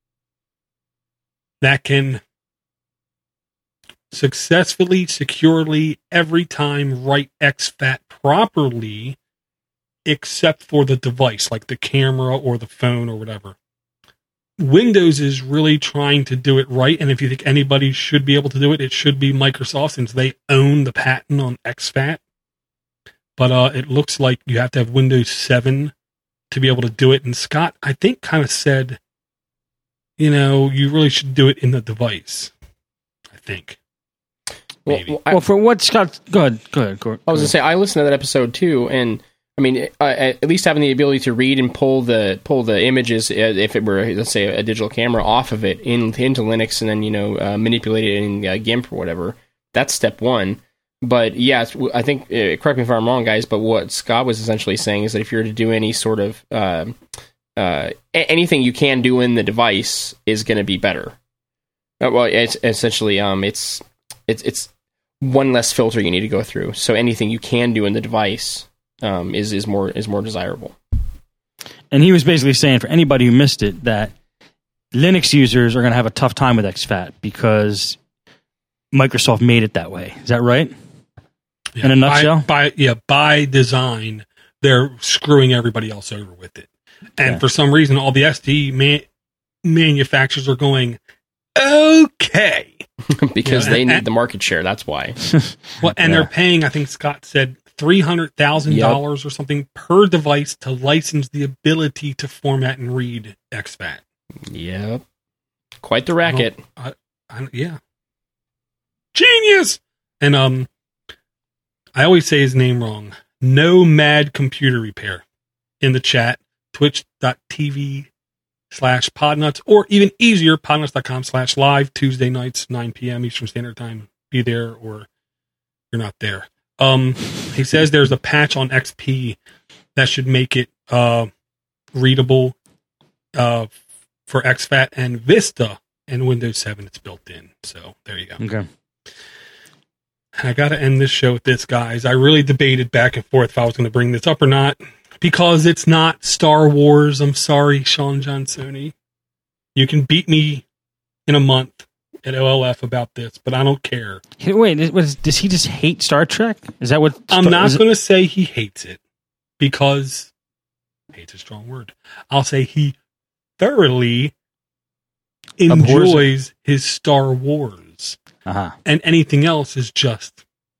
that can successfully, securely, every time write exFAT properly, except for the device, like the camera or the phone or whatever. Windows is really trying to do it right, and if you think anybody should be able to do it, it should be Microsoft, since they own the patent on exFAT. But it looks like you have to have Windows 7 to be able to do it. And Scott, I think, kind of said, you know, you really should do it in the device. I think. Maybe. Well, for what Scott... Go ahead. I was going to say, I listened to that episode too, and I mean, at least having the ability to read and pull the images, if it were, let's say, a digital camera off of it into Linux, and then manipulate it in GIMP or whatever. That's step one. But yeah, I think, correct me if I'm wrong, guys, but what Scott was essentially saying is that if you're to do any sort of anything you can do in the device is going to be better. Well, it's essentially it's one less filter you need to go through. So anything you can do in the device is more desirable. And he was basically saying, for anybody who missed it, that Linux users are going to have a tough time with exFAT because Microsoft made it that way. Is that right? Yeah, in a nutshell? By design, they're screwing everybody else over with it. And for some reason, all the SD manufacturers are going, okay. Because they need the market share, that's why. Well, and they're paying, I think Scott said, $300,000 or something per device to license the ability to format and read exFAT. Yep. Quite the racket. Yeah. Genius! And I always say his name wrong. Nomad Computer Repair in the chat, twitch.tv/podnuts, or even easier, podnuts.com/live, Tuesday nights, 9 p.m. Eastern Standard Time. Be there or you're not there. He says there's a patch on XP that should make it readable for exFAT and Vista, and Windows 7 it's built in. So there you go. Okay. I got to end this show with this, guys. I really debated back and forth if I was going to bring this up or not, because it's not Star Wars. I'm sorry, Sean Johnsoni. You can beat me in a month at OLF about this, but I don't care. Wait, does he just hate Star Trek? Is that what? I'm not going to say he hates it, because hate's a strong word. I'll say he thoroughly enjoys his Star Wars. Uh-huh. And anything else is just,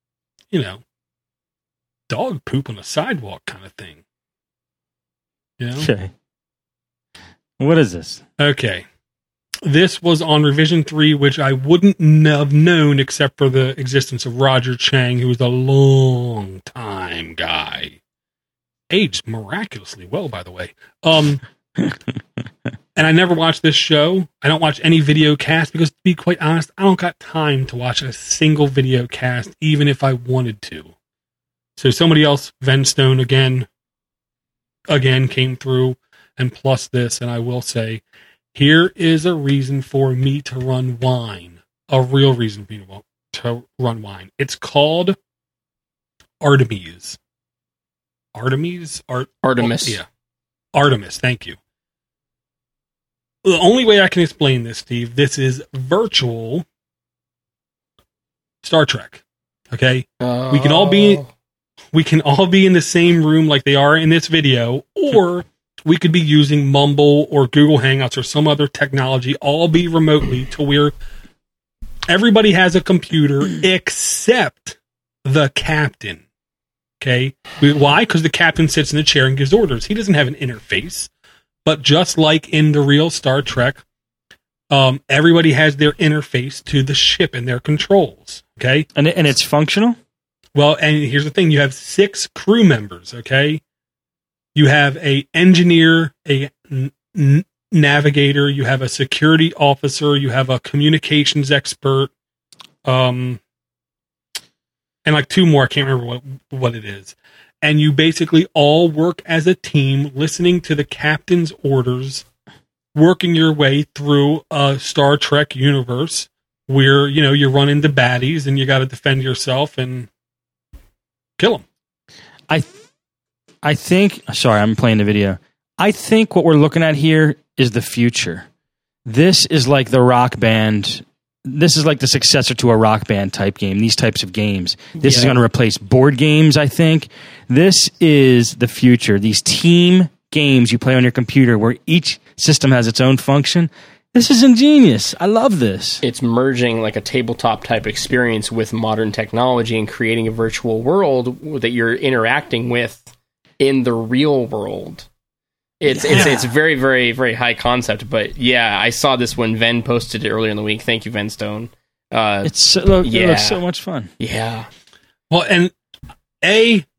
dog poop on a sidewalk kind of thing. Okay. What is this? Okay. This was on Revision 3, which I wouldn't have known except for the existence of Roger Chang, who was a long time guy. Aged miraculously well, by the way. And I never watched this show. I don't watch any video cast because, to be quite honest, I don't got time to watch a single video cast, even if I wanted to. So somebody else, Venstone, again came through, and plus this, and I will say, here is a reason for me to run wine. A real reason for me to run wine. It's called Artemis. Artemis? Artemis. Yeah. Artemis, thank you. The only way I can explain this, Steve, this is virtual Star Trek. Okay? We can all be in the same room like they are in this video, or we could be using Mumble or Google Hangouts or some other technology, all be remotely to where everybody has a computer except the captain. Okay? Why? Because the captain sits in the chair and gives orders. He doesn't have an interface. But just like in the real Star Trek, everybody has their interface to the ship and their controls. Okay, and it's functional. Well, and here's the thing: you have 6 crew members. Okay, you have a engineer, a navigator, you have a security officer, you have a communications expert, and like 2 more. I can't remember what it is. And you basically all work as a team, listening to the captain's orders, working your way through a Star Trek universe where, you run into baddies and you got to defend yourself and kill them. I think, sorry, I'm playing the video. I think what we're looking at here is the future. This is like the Rock Band. This is like the successor to a Rock Band type game, these types of games. This is going to replace board games, I think. This is the future. These team games you play on your computer where each system has its own function. This is ingenious. I love this. It's merging like a tabletop type experience with modern technology and creating a virtual world that you're interacting with in the real world. It's very, very, very high concept, but yeah, I saw this when Ven posted it earlier in the week. Thank you, Venstone. It looks so much fun. Yeah. Well, and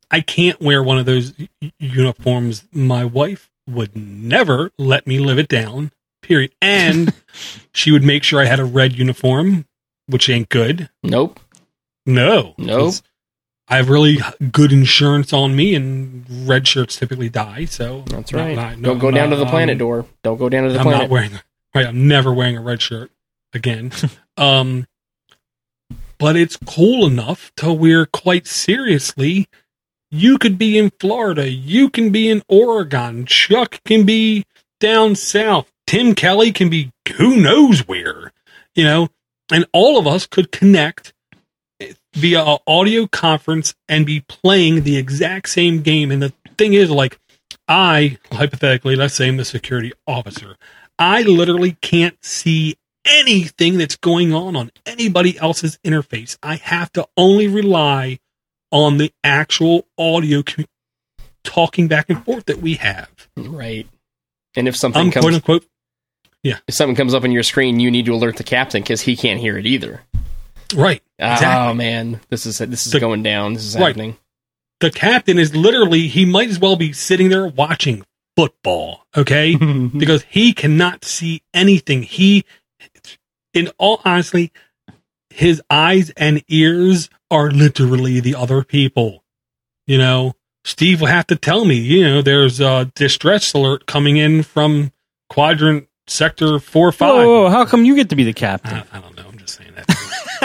I can't wear one of those uniforms. My wife would never let me live it down, period. And she would make sure I had a red uniform, which ain't good. Nope. No. Nope. I have really good insurance on me, and red shirts typically die. So that's right. Don't go down to the planet door. Don't go down to the planet. I'm not wearing. Right, I'm never wearing a red shirt again. But it's cool enough to where, quite seriously, you could be in Florida, you can be in Oregon, Chuck can be down south, Tim Kelly can be who knows where, and all of us could connect via an audio conference and be playing the exact same game. And the thing is, like, I, hypothetically, let's say I'm the security officer, I literally can't see anything that's going on anybody else's interface. I have to only rely on the actual audio talking back and forth that we have. Right. And if something quote unquote, if something comes up on your screen, you need to alert the captain because he can't hear it either. Right. Exactly. Oh man, this is going down. This is happening. Right. The captain is literally, he might as well be sitting there watching football, okay? Because he cannot see anything. He, in all honesty, his eyes and ears are literally the other people. Steve will have to tell me, there's a distress alert coming in from quadrant sector 4-5. Whoa, how come you get to be the captain? I don't know. I'm just saying that.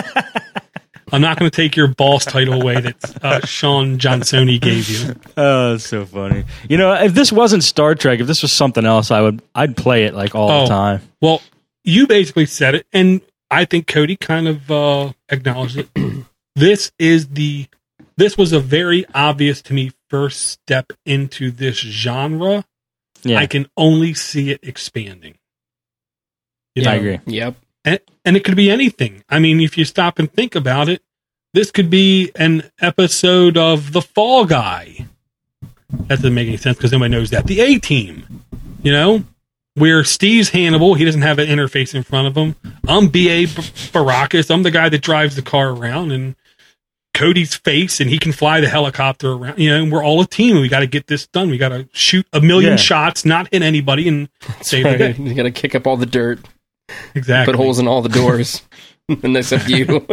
I'm not going to take your boss title away that Sean Johnsoni gave you. Oh, that's so funny. If this wasn't Star Trek, if this was something else, I'd play it like all the time. Well, you basically said it, and I think Cody kind of acknowledged it. This was a very obvious to me first step into this genre. Yeah. I can only see it expanding. I agree. Yep. And it could be anything. I mean, if you stop and think about it, this could be an episode of The Fall Guy. That doesn't make any sense because nobody knows that. The A-Team, where Steve's Hannibal, he doesn't have an interface in front of him. I'm B.A. Baracus. I'm the guy that drives the car around, and Cody's Face, and he can fly the helicopter around. And we're all a team. We got to get this done. We got to shoot a million shots, not hit anybody, and save the day. You got to kick up all the dirt. Exactly. Put holes in all the doors. And except you.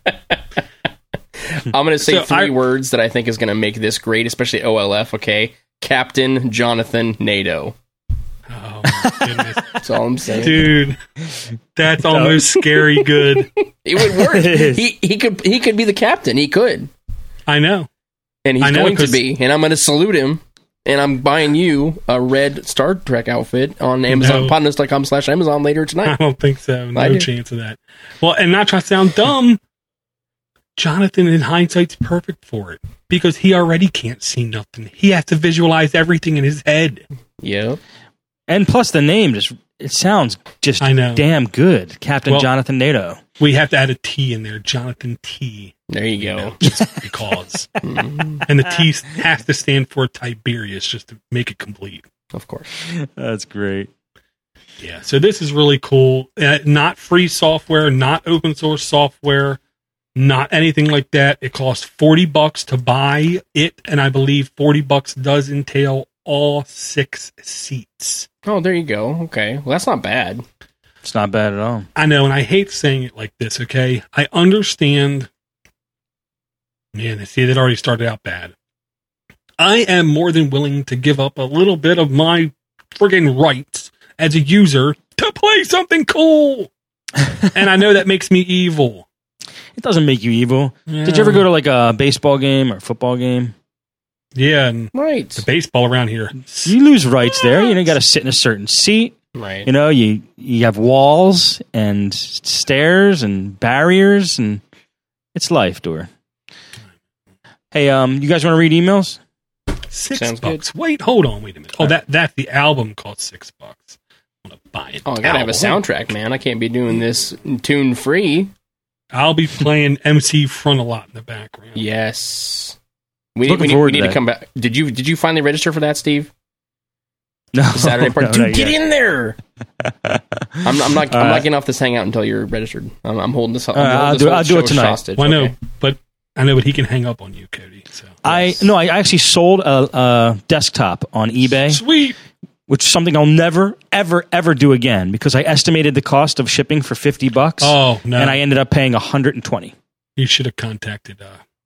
I'm going to say three words that I think is going to make this great, especially OLF, okay? Captain Jonathan Nato. Oh, my goodness. That's all I'm saying. Dude, that's almost scary good. It would work. He could be the captain. He could. I know. And he's going to be. And I'm going to salute him. And I'm buying you a red Star Trek outfit on Amazon, podnose.com/Amazon later tonight. I don't think so. No chance of that. Well, and not trying to sound dumb, Jonathan, in hindsight's perfect for it. Because he already can't see nothing. He has to visualize everything in his head. Yeah. And plus the name, it sounds just damn good. Captain Jonathan Nato. We have to add a T in there. Jonathan T. There you go. Just because. And the T has to stand for Tiberius just to make it complete. Of course. That's great. Yeah, so this is really cool. Not free software, not open source software, not anything like that. It costs $40 to buy it, and I believe $40 does entail all 6 seats. Oh, there you go. Okay. Well, that's not bad. It's not bad at all. I know, and I hate saying it like this, okay? I understand. Man, see, that already started out bad. I am more than willing to give up a little bit of my friggin' rights as a user to play something cool. And I know that makes me evil. It doesn't make you evil. Yeah. Did you ever go to like a baseball game or football game? Yeah, and right. The baseball around here. You lose rights there. You got to sit in a certain seat. Right. You have walls and stairs and barriers, and it's life, Dor. Hey, you guys want to read emails? $6. Good. Wait, hold on. Wait a minute. Oh, that's the album called $6. I'm gonna buy it. Oh, I gotta have a soundtrack, man. I can't be doing this tune free. I'll be playing MC Front a lot in the background. Yes. We need to come back. Did you finally register for that, Steve? No, the Saturday party. No, Dude, get in there. I'm not getting off this hangout until you're registered. I'm holding this. I'll do it tonight. Hostage. Well, I know, but he can hang up on you, Cody. So I actually sold a desktop on eBay, Sweet. which is something I'll never, ever, ever do again because I estimated the cost of shipping for $50. Oh, no. And I ended up paying $120. You should have contacted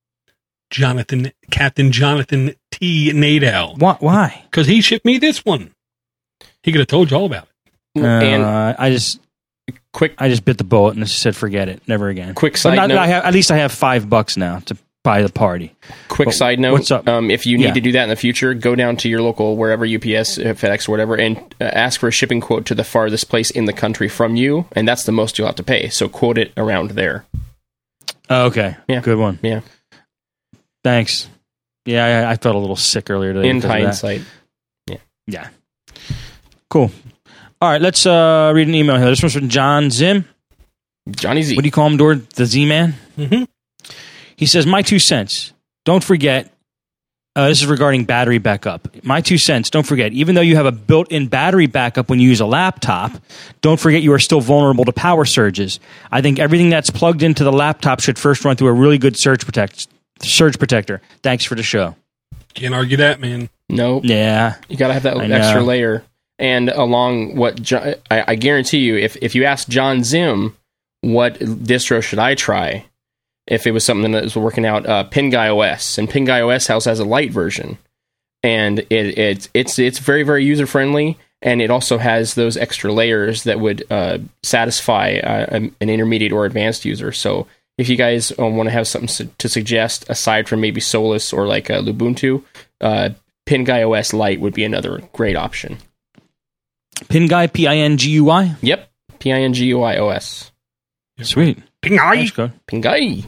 Captain Jonathan T. Nadell. Why? Because he shipped me this one. He could have told you all about it. And I just bit the bullet and just said, forget it, never again. Quick side note. At least I have $5 now to buy the party. Quick side note. What's up? If you need to do that in the future, go down to your local, wherever UPS, FedEx, or whatever, and ask for a shipping quote to the farthest place in the country from you, and that's the most you'll have to pay. So quote it around there. Oh, okay. Yeah. Good one. Yeah. Thanks. Yeah, I felt a little sick earlier today. In hindsight. Yeah. Cool. All right, let's read an email here. This one's from John Zim. Johnny Z. What do you call him, Dord? The Z-Man? Mm-hmm. He says, my 2 cents. Don't forget, this is regarding battery backup. My 2 cents, don't forget, even though you have a built-in battery backup when you use a laptop, don't forget you are still vulnerable to power surges. I think everything that's plugged into the laptop should first run through a really good surge protector. Thanks for the show. Can't argue that, man. Nope. Yeah. You got to have that extra layer. And along what I guarantee you, if you ask John Zim, what distro should I try? If it was something that was working out, Pinguy OS, and Pinguy OS has a light version, and it's very, very user friendly, and it also has those extra layers that would satisfy an intermediate or advanced user. So if you guys want to have something to suggest aside from maybe Solus or like Lubuntu, Pinguy OS Lite would be another great option. Pinguy, P-I-N-G-U-I? Yep, Pinguy OS. Sweet. Pinguy. Pinguy.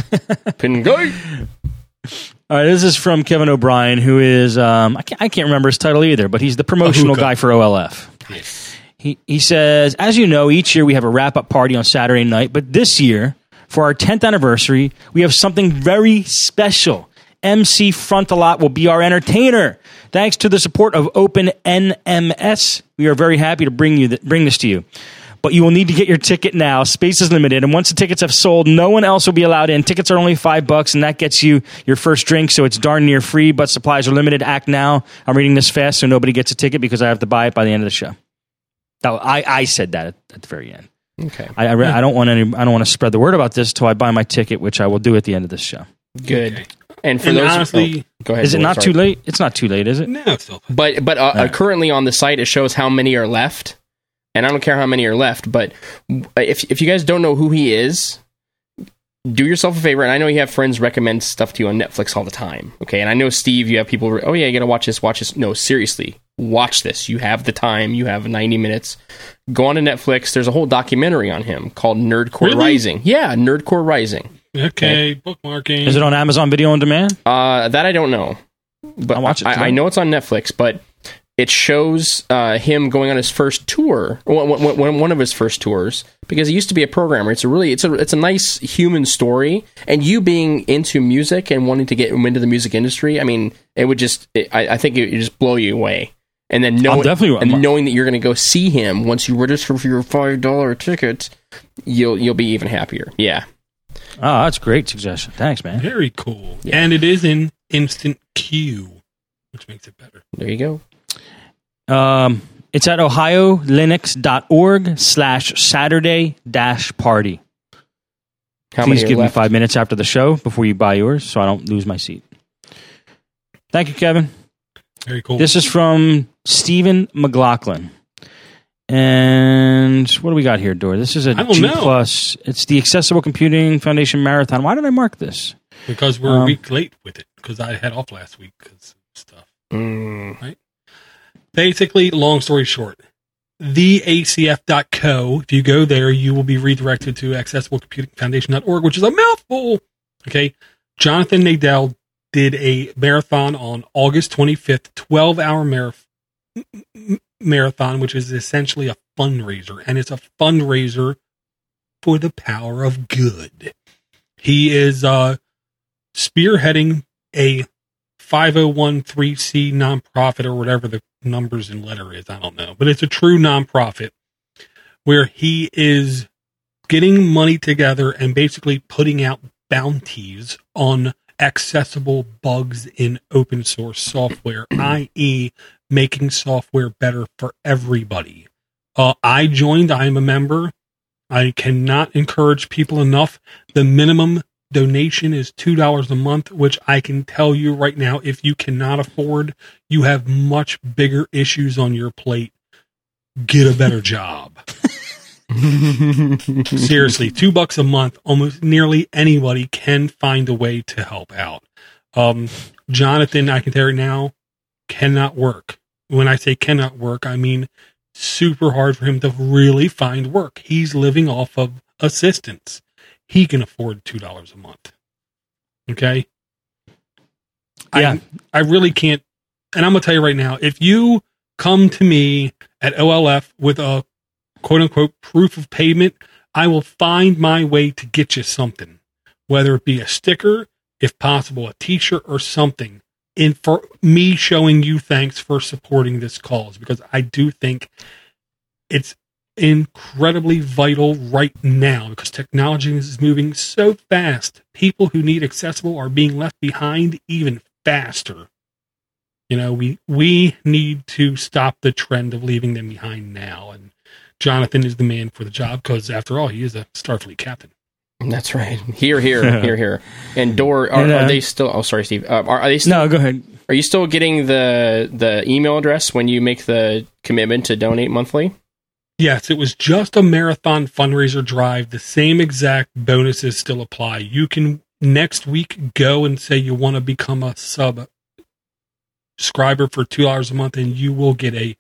Pinguy. All right, this is from Kevin O'Brien, who is, I can't remember his title either, but he's the promotional guy for OLF. Nice. He says, as you know, each year we have a wrap-up party on Saturday night, but this year, for our 10th anniversary, we have something very special. MC Frontalot will be our entertainer. Thanks to the support of OpenNMS, we are very happy to bring this to you. But you will need to get your ticket now. Space is limited, and once the tickets have sold, no one else will be allowed in. Tickets are only $5, and that gets you your first drink, so it's darn near free, but supplies are limited. Act now. I'm reading this fast, so nobody gets a ticket because I have to buy it by the end of the show. I said that at the very end. Okay. I don't want to spread the word about this until I buy my ticket, which I will do at the end of this show. Good. Okay. And for those, honestly, go ahead. Is it not too late? It's not too late, is it? No, it's still. But currently on the site it shows how many are left, and I don't care how many are left. But if you guys don't know who he is, do yourself a favor. And I know you have friends recommend stuff to you on Netflix all the time. Okay, and I know Steve, you have people. Oh yeah, you gotta watch this. Watch this. No, seriously, watch this. You have the time. You have 90 minutes. Go on to Netflix. There's a whole documentary on him called Nerdcore Rising. Yeah, Nerdcore Rising. Okay, bookmarking. Is it on Amazon Video on Demand? That I don't know. But I'll watch it I know it's on Netflix, but it shows him going on his first tour, one of his first tours, because he used to be a programmer. It's a nice human story, and you being into music and wanting to get into the music industry, I mean, it would I think it would just blow you away. And then knowing that you're going to go see him once you register for your $5 ticket, you'll be even happier. Yeah. Oh, that's a great suggestion. Thanks, man. Very cool. Yeah. And it is in instant queue, which makes it better. There you go. It's at ohiolinux.org/Saturday-party. Please give me 5 minutes after the show before you buy yours so I don't lose my seat. Thank you, Kevin. Very cool. This is from Stephen McLaughlin. And what do we got here, Dor? This is a G+. It's the Accessible Computing Foundation Marathon. Why did I mark this? Because we're a week late with it. Because I had off last week because of stuff. Right? Basically, long story short, theacf.co. If you go there, you will be redirected to accessiblecomputingfoundation.org, which is a mouthful. Okay. Jonathan Nadell did a marathon on August 25th, 12-hour marathon, which is essentially a fundraiser, and it's a fundraiser for the power of good. He is spearheading a 501(c) nonprofit, or whatever the numbers and letter is, I don't know, but it's a true nonprofit where he is getting money together and basically putting out bounties on accessible bugs in open source software, i.e., making software better for everybody. I joined. I am a member. I cannot encourage people enough. The minimum donation is $2 a month, which I can tell you right now, if you cannot afford, you have much bigger issues on your plate. Get a better job. Seriously, $2 a month, almost nearly anybody can find a way to help out. Jonathan, I can tell you right now, cannot work. When I say cannot work, I mean super hard for him to really find work. He's living off of assistance. He can afford $2 a month. Okay? Yeah. I really can't. And I'm going to tell you right now, if you come to me at OLF with a quote-unquote proof of payment, I will find my way to get you something. Whether it be a sticker, if possible, a t-shirt or something. And for me showing you thanks for supporting this cause, because I do think it's incredibly vital right now, because technology is moving so fast. People who need accessible are being left behind even faster. You know, we need to stop the trend of leaving them behind now. And Jonathan is the man for the job, because after all, he is a Starfleet captain. That's right. Here. And Door, are they still? Oh, sorry, Steve. Are they still? No, go ahead. Are you still getting the email address when you make the commitment to donate monthly? Yes, it was just a marathon fundraiser drive. The same exact bonuses still apply. You can next week go and say you want to become a subscriber for $2 a month, and you will get a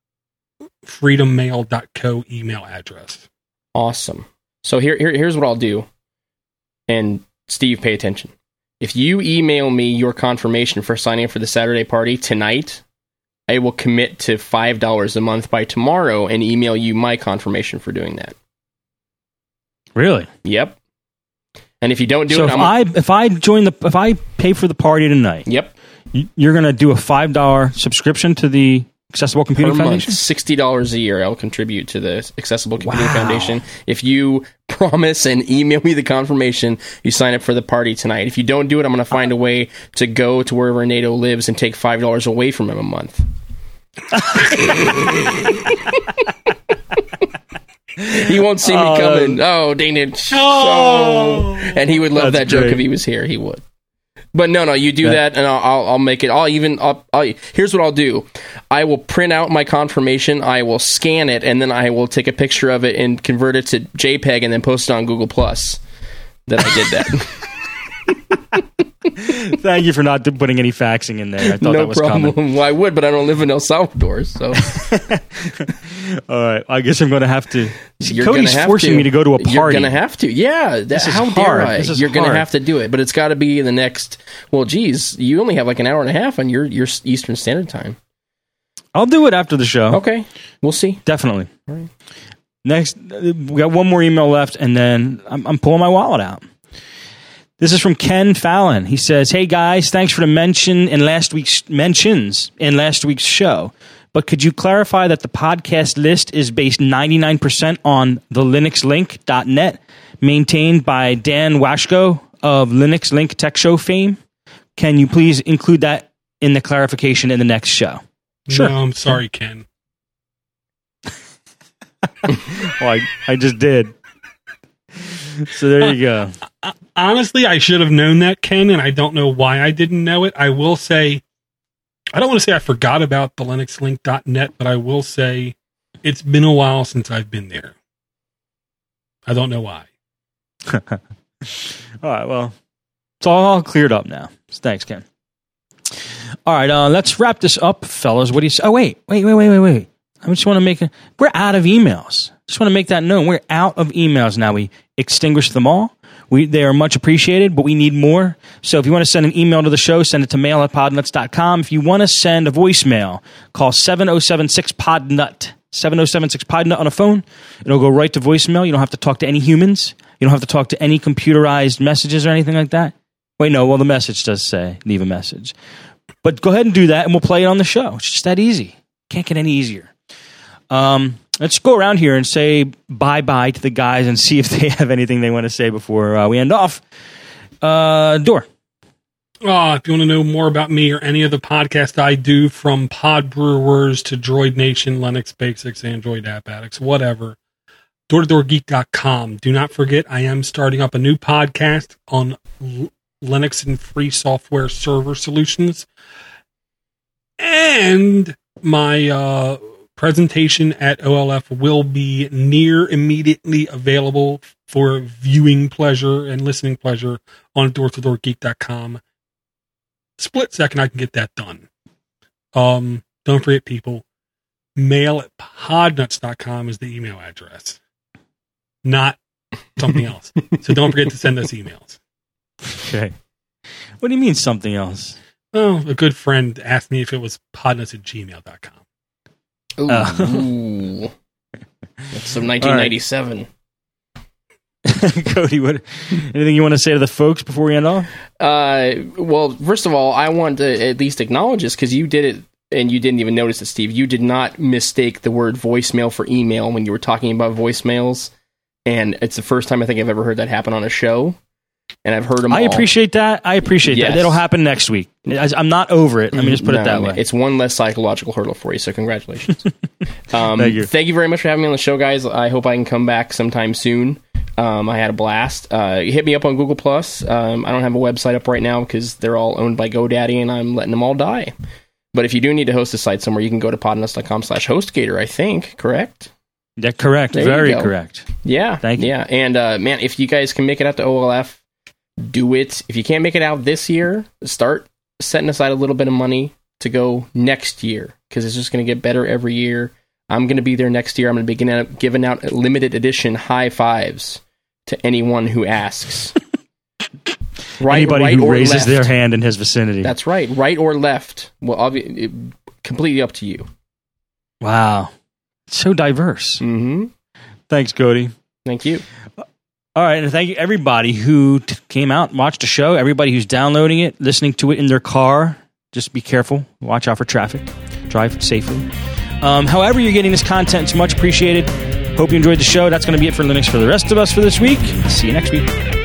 freedommail.co email address. Awesome. So here's what I'll do. And Steve, pay attention. If you email me your confirmation for signing up for the Saturday party tonight, I will commit to $5 a month by tomorrow and email you my confirmation for doing that. Really? Yep. And if you don't do so it, if I pay for the party tonight, yep, you're going to do a $5 subscription to the Accessible Computing Foundation? $60 a year I'll contribute to the Accessible Computing Foundation. If you promise and email me the confirmation, you sign up for the party tonight. If you don't do it, I'm going to find a way to go to wherever NATO lives and take $5 away from him a month. He won't see me coming. Oh, dang it. Oh. And he would love that joke if he was here. He would. But no, you do that, and I'll make it. Here's what I'll do. I will print out my confirmation. I will scan it, and then I will take a picture of it and convert it to JPEG, and then post it on Google Plus. That I did that. Thank you for not putting any faxing in there. I thought that was problem. Coming. Well, I would, but I don't live in El Salvador, so. All right, I guess I'm going to have to. Cody's forcing me to go to a party. You're going to have to. Yeah, how dare I? You're going to have to do it, but it's got to be the next. Well, geez, you only have like an hour and a half on your Eastern Standard Time. I'll do it after the show. Okay, we'll see. Definitely. All right. Next, we got one more email left, and then I'm pulling my wallet out. This is from Ken Fallon. He says, "Hey guys, thanks for the mentions in last week's show. But could you clarify that the podcast list is based 99% on the linuxlink.net, maintained by Dan Washko of Linux Link Tech Show fame? Can you please include that in the clarification in the next show?" Sure. No, I'm sorry, Ken. Well, I just did. So there you go. Honestly, I should have known that, Ken, and I don't know why I didn't know it. I will say, I don't want to say I forgot about the linuxlink.net, but I will say it's been a while since I've been there. I don't know why. All right, well, it's all cleared up now. So thanks, Ken. All right, let's wrap this up, fellas. What do you say? Oh, wait. I just want to make we're out of emails. Just want to make that known. We're out of emails now. We extinguished them all. They are much appreciated, but we need more. So if you want to send an email to the show, send it to mail@podnuts.com. If you want to send a voicemail, call 7076-PODNUT. 7076-PODNUT on a phone. It'll go right to voicemail. You don't have to talk to any humans. You don't have to talk to any computerized messages or anything like that. Wait, no. Well, the message does say leave a message. But go ahead and do that, and we'll play it on the show. It's just that easy. Can't get any easier. Let's go around here and say bye-bye to the guys and see if they have anything they want to say before we end off. Door. If you want to know more about me or any of the podcasts I do, from Pod Brewers to Droid Nation, Linux Basics, Android App Addicts, whatever, DoorToDoorGeek.com. Do not forget, I am starting up a new podcast on Linux and free software server solutions. And my presentation at OLF will be near immediately available for viewing pleasure and listening pleasure on DoorToDoorGeek.com. Split second I can get that done. Don't forget, people, mail@podnuts.com is the email address, not something else. So don't forget to send us emails. Okay. What do you mean something else? Oh, a good friend asked me if it was podnuts@gmail.com. Ooh. That's some 1997. Cody, anything you want to say to the folks before we end off? Well, first of all, I want to at least acknowledge this, because you did it, and you didn't even notice it, Steve. You did not mistake the word voicemail for email when you were talking about voicemails, and it's the first time I think I've ever heard that happen on a show, and I've heard them all. I appreciate that. That. It'll happen next week. I'm not over it. Let me just put it that way. It's one less psychological hurdle for you, so congratulations. Thank you very much for having me on the show, guys. I hope I can come back sometime soon. I had a blast. Hit me up on Google+. I don't have a website up right now because they're all owned by GoDaddy, and I'm letting them all die. But if you do need to host a site somewhere, you can go to podnuts.com/hostgator, I think, correct? Yeah, correct. Very correct. Yeah. Thank you. Yeah. And, man, if you guys can make it out to OLF, do it. If you can't make it out this year, start setting aside a little bit of money to go next year, because it's just going to get better every year. I'm going to be there next year. I'm going to be giving out limited edition high fives to anyone who asks. Anybody who raises their hand in his vicinity. That's right. Right or left. Well, completely up to you. Wow. So diverse. Mm-hmm. Thanks, Cody. Thank you. All right, and thank you everybody who came out and watched the show, everybody who's downloading it, listening to it in their car. Just be careful. Watch out for traffic. Drive safely. However you're getting this content, it's much appreciated. Hope you enjoyed the show. That's going to be it for Linux for the rest of us for this week. See you next week.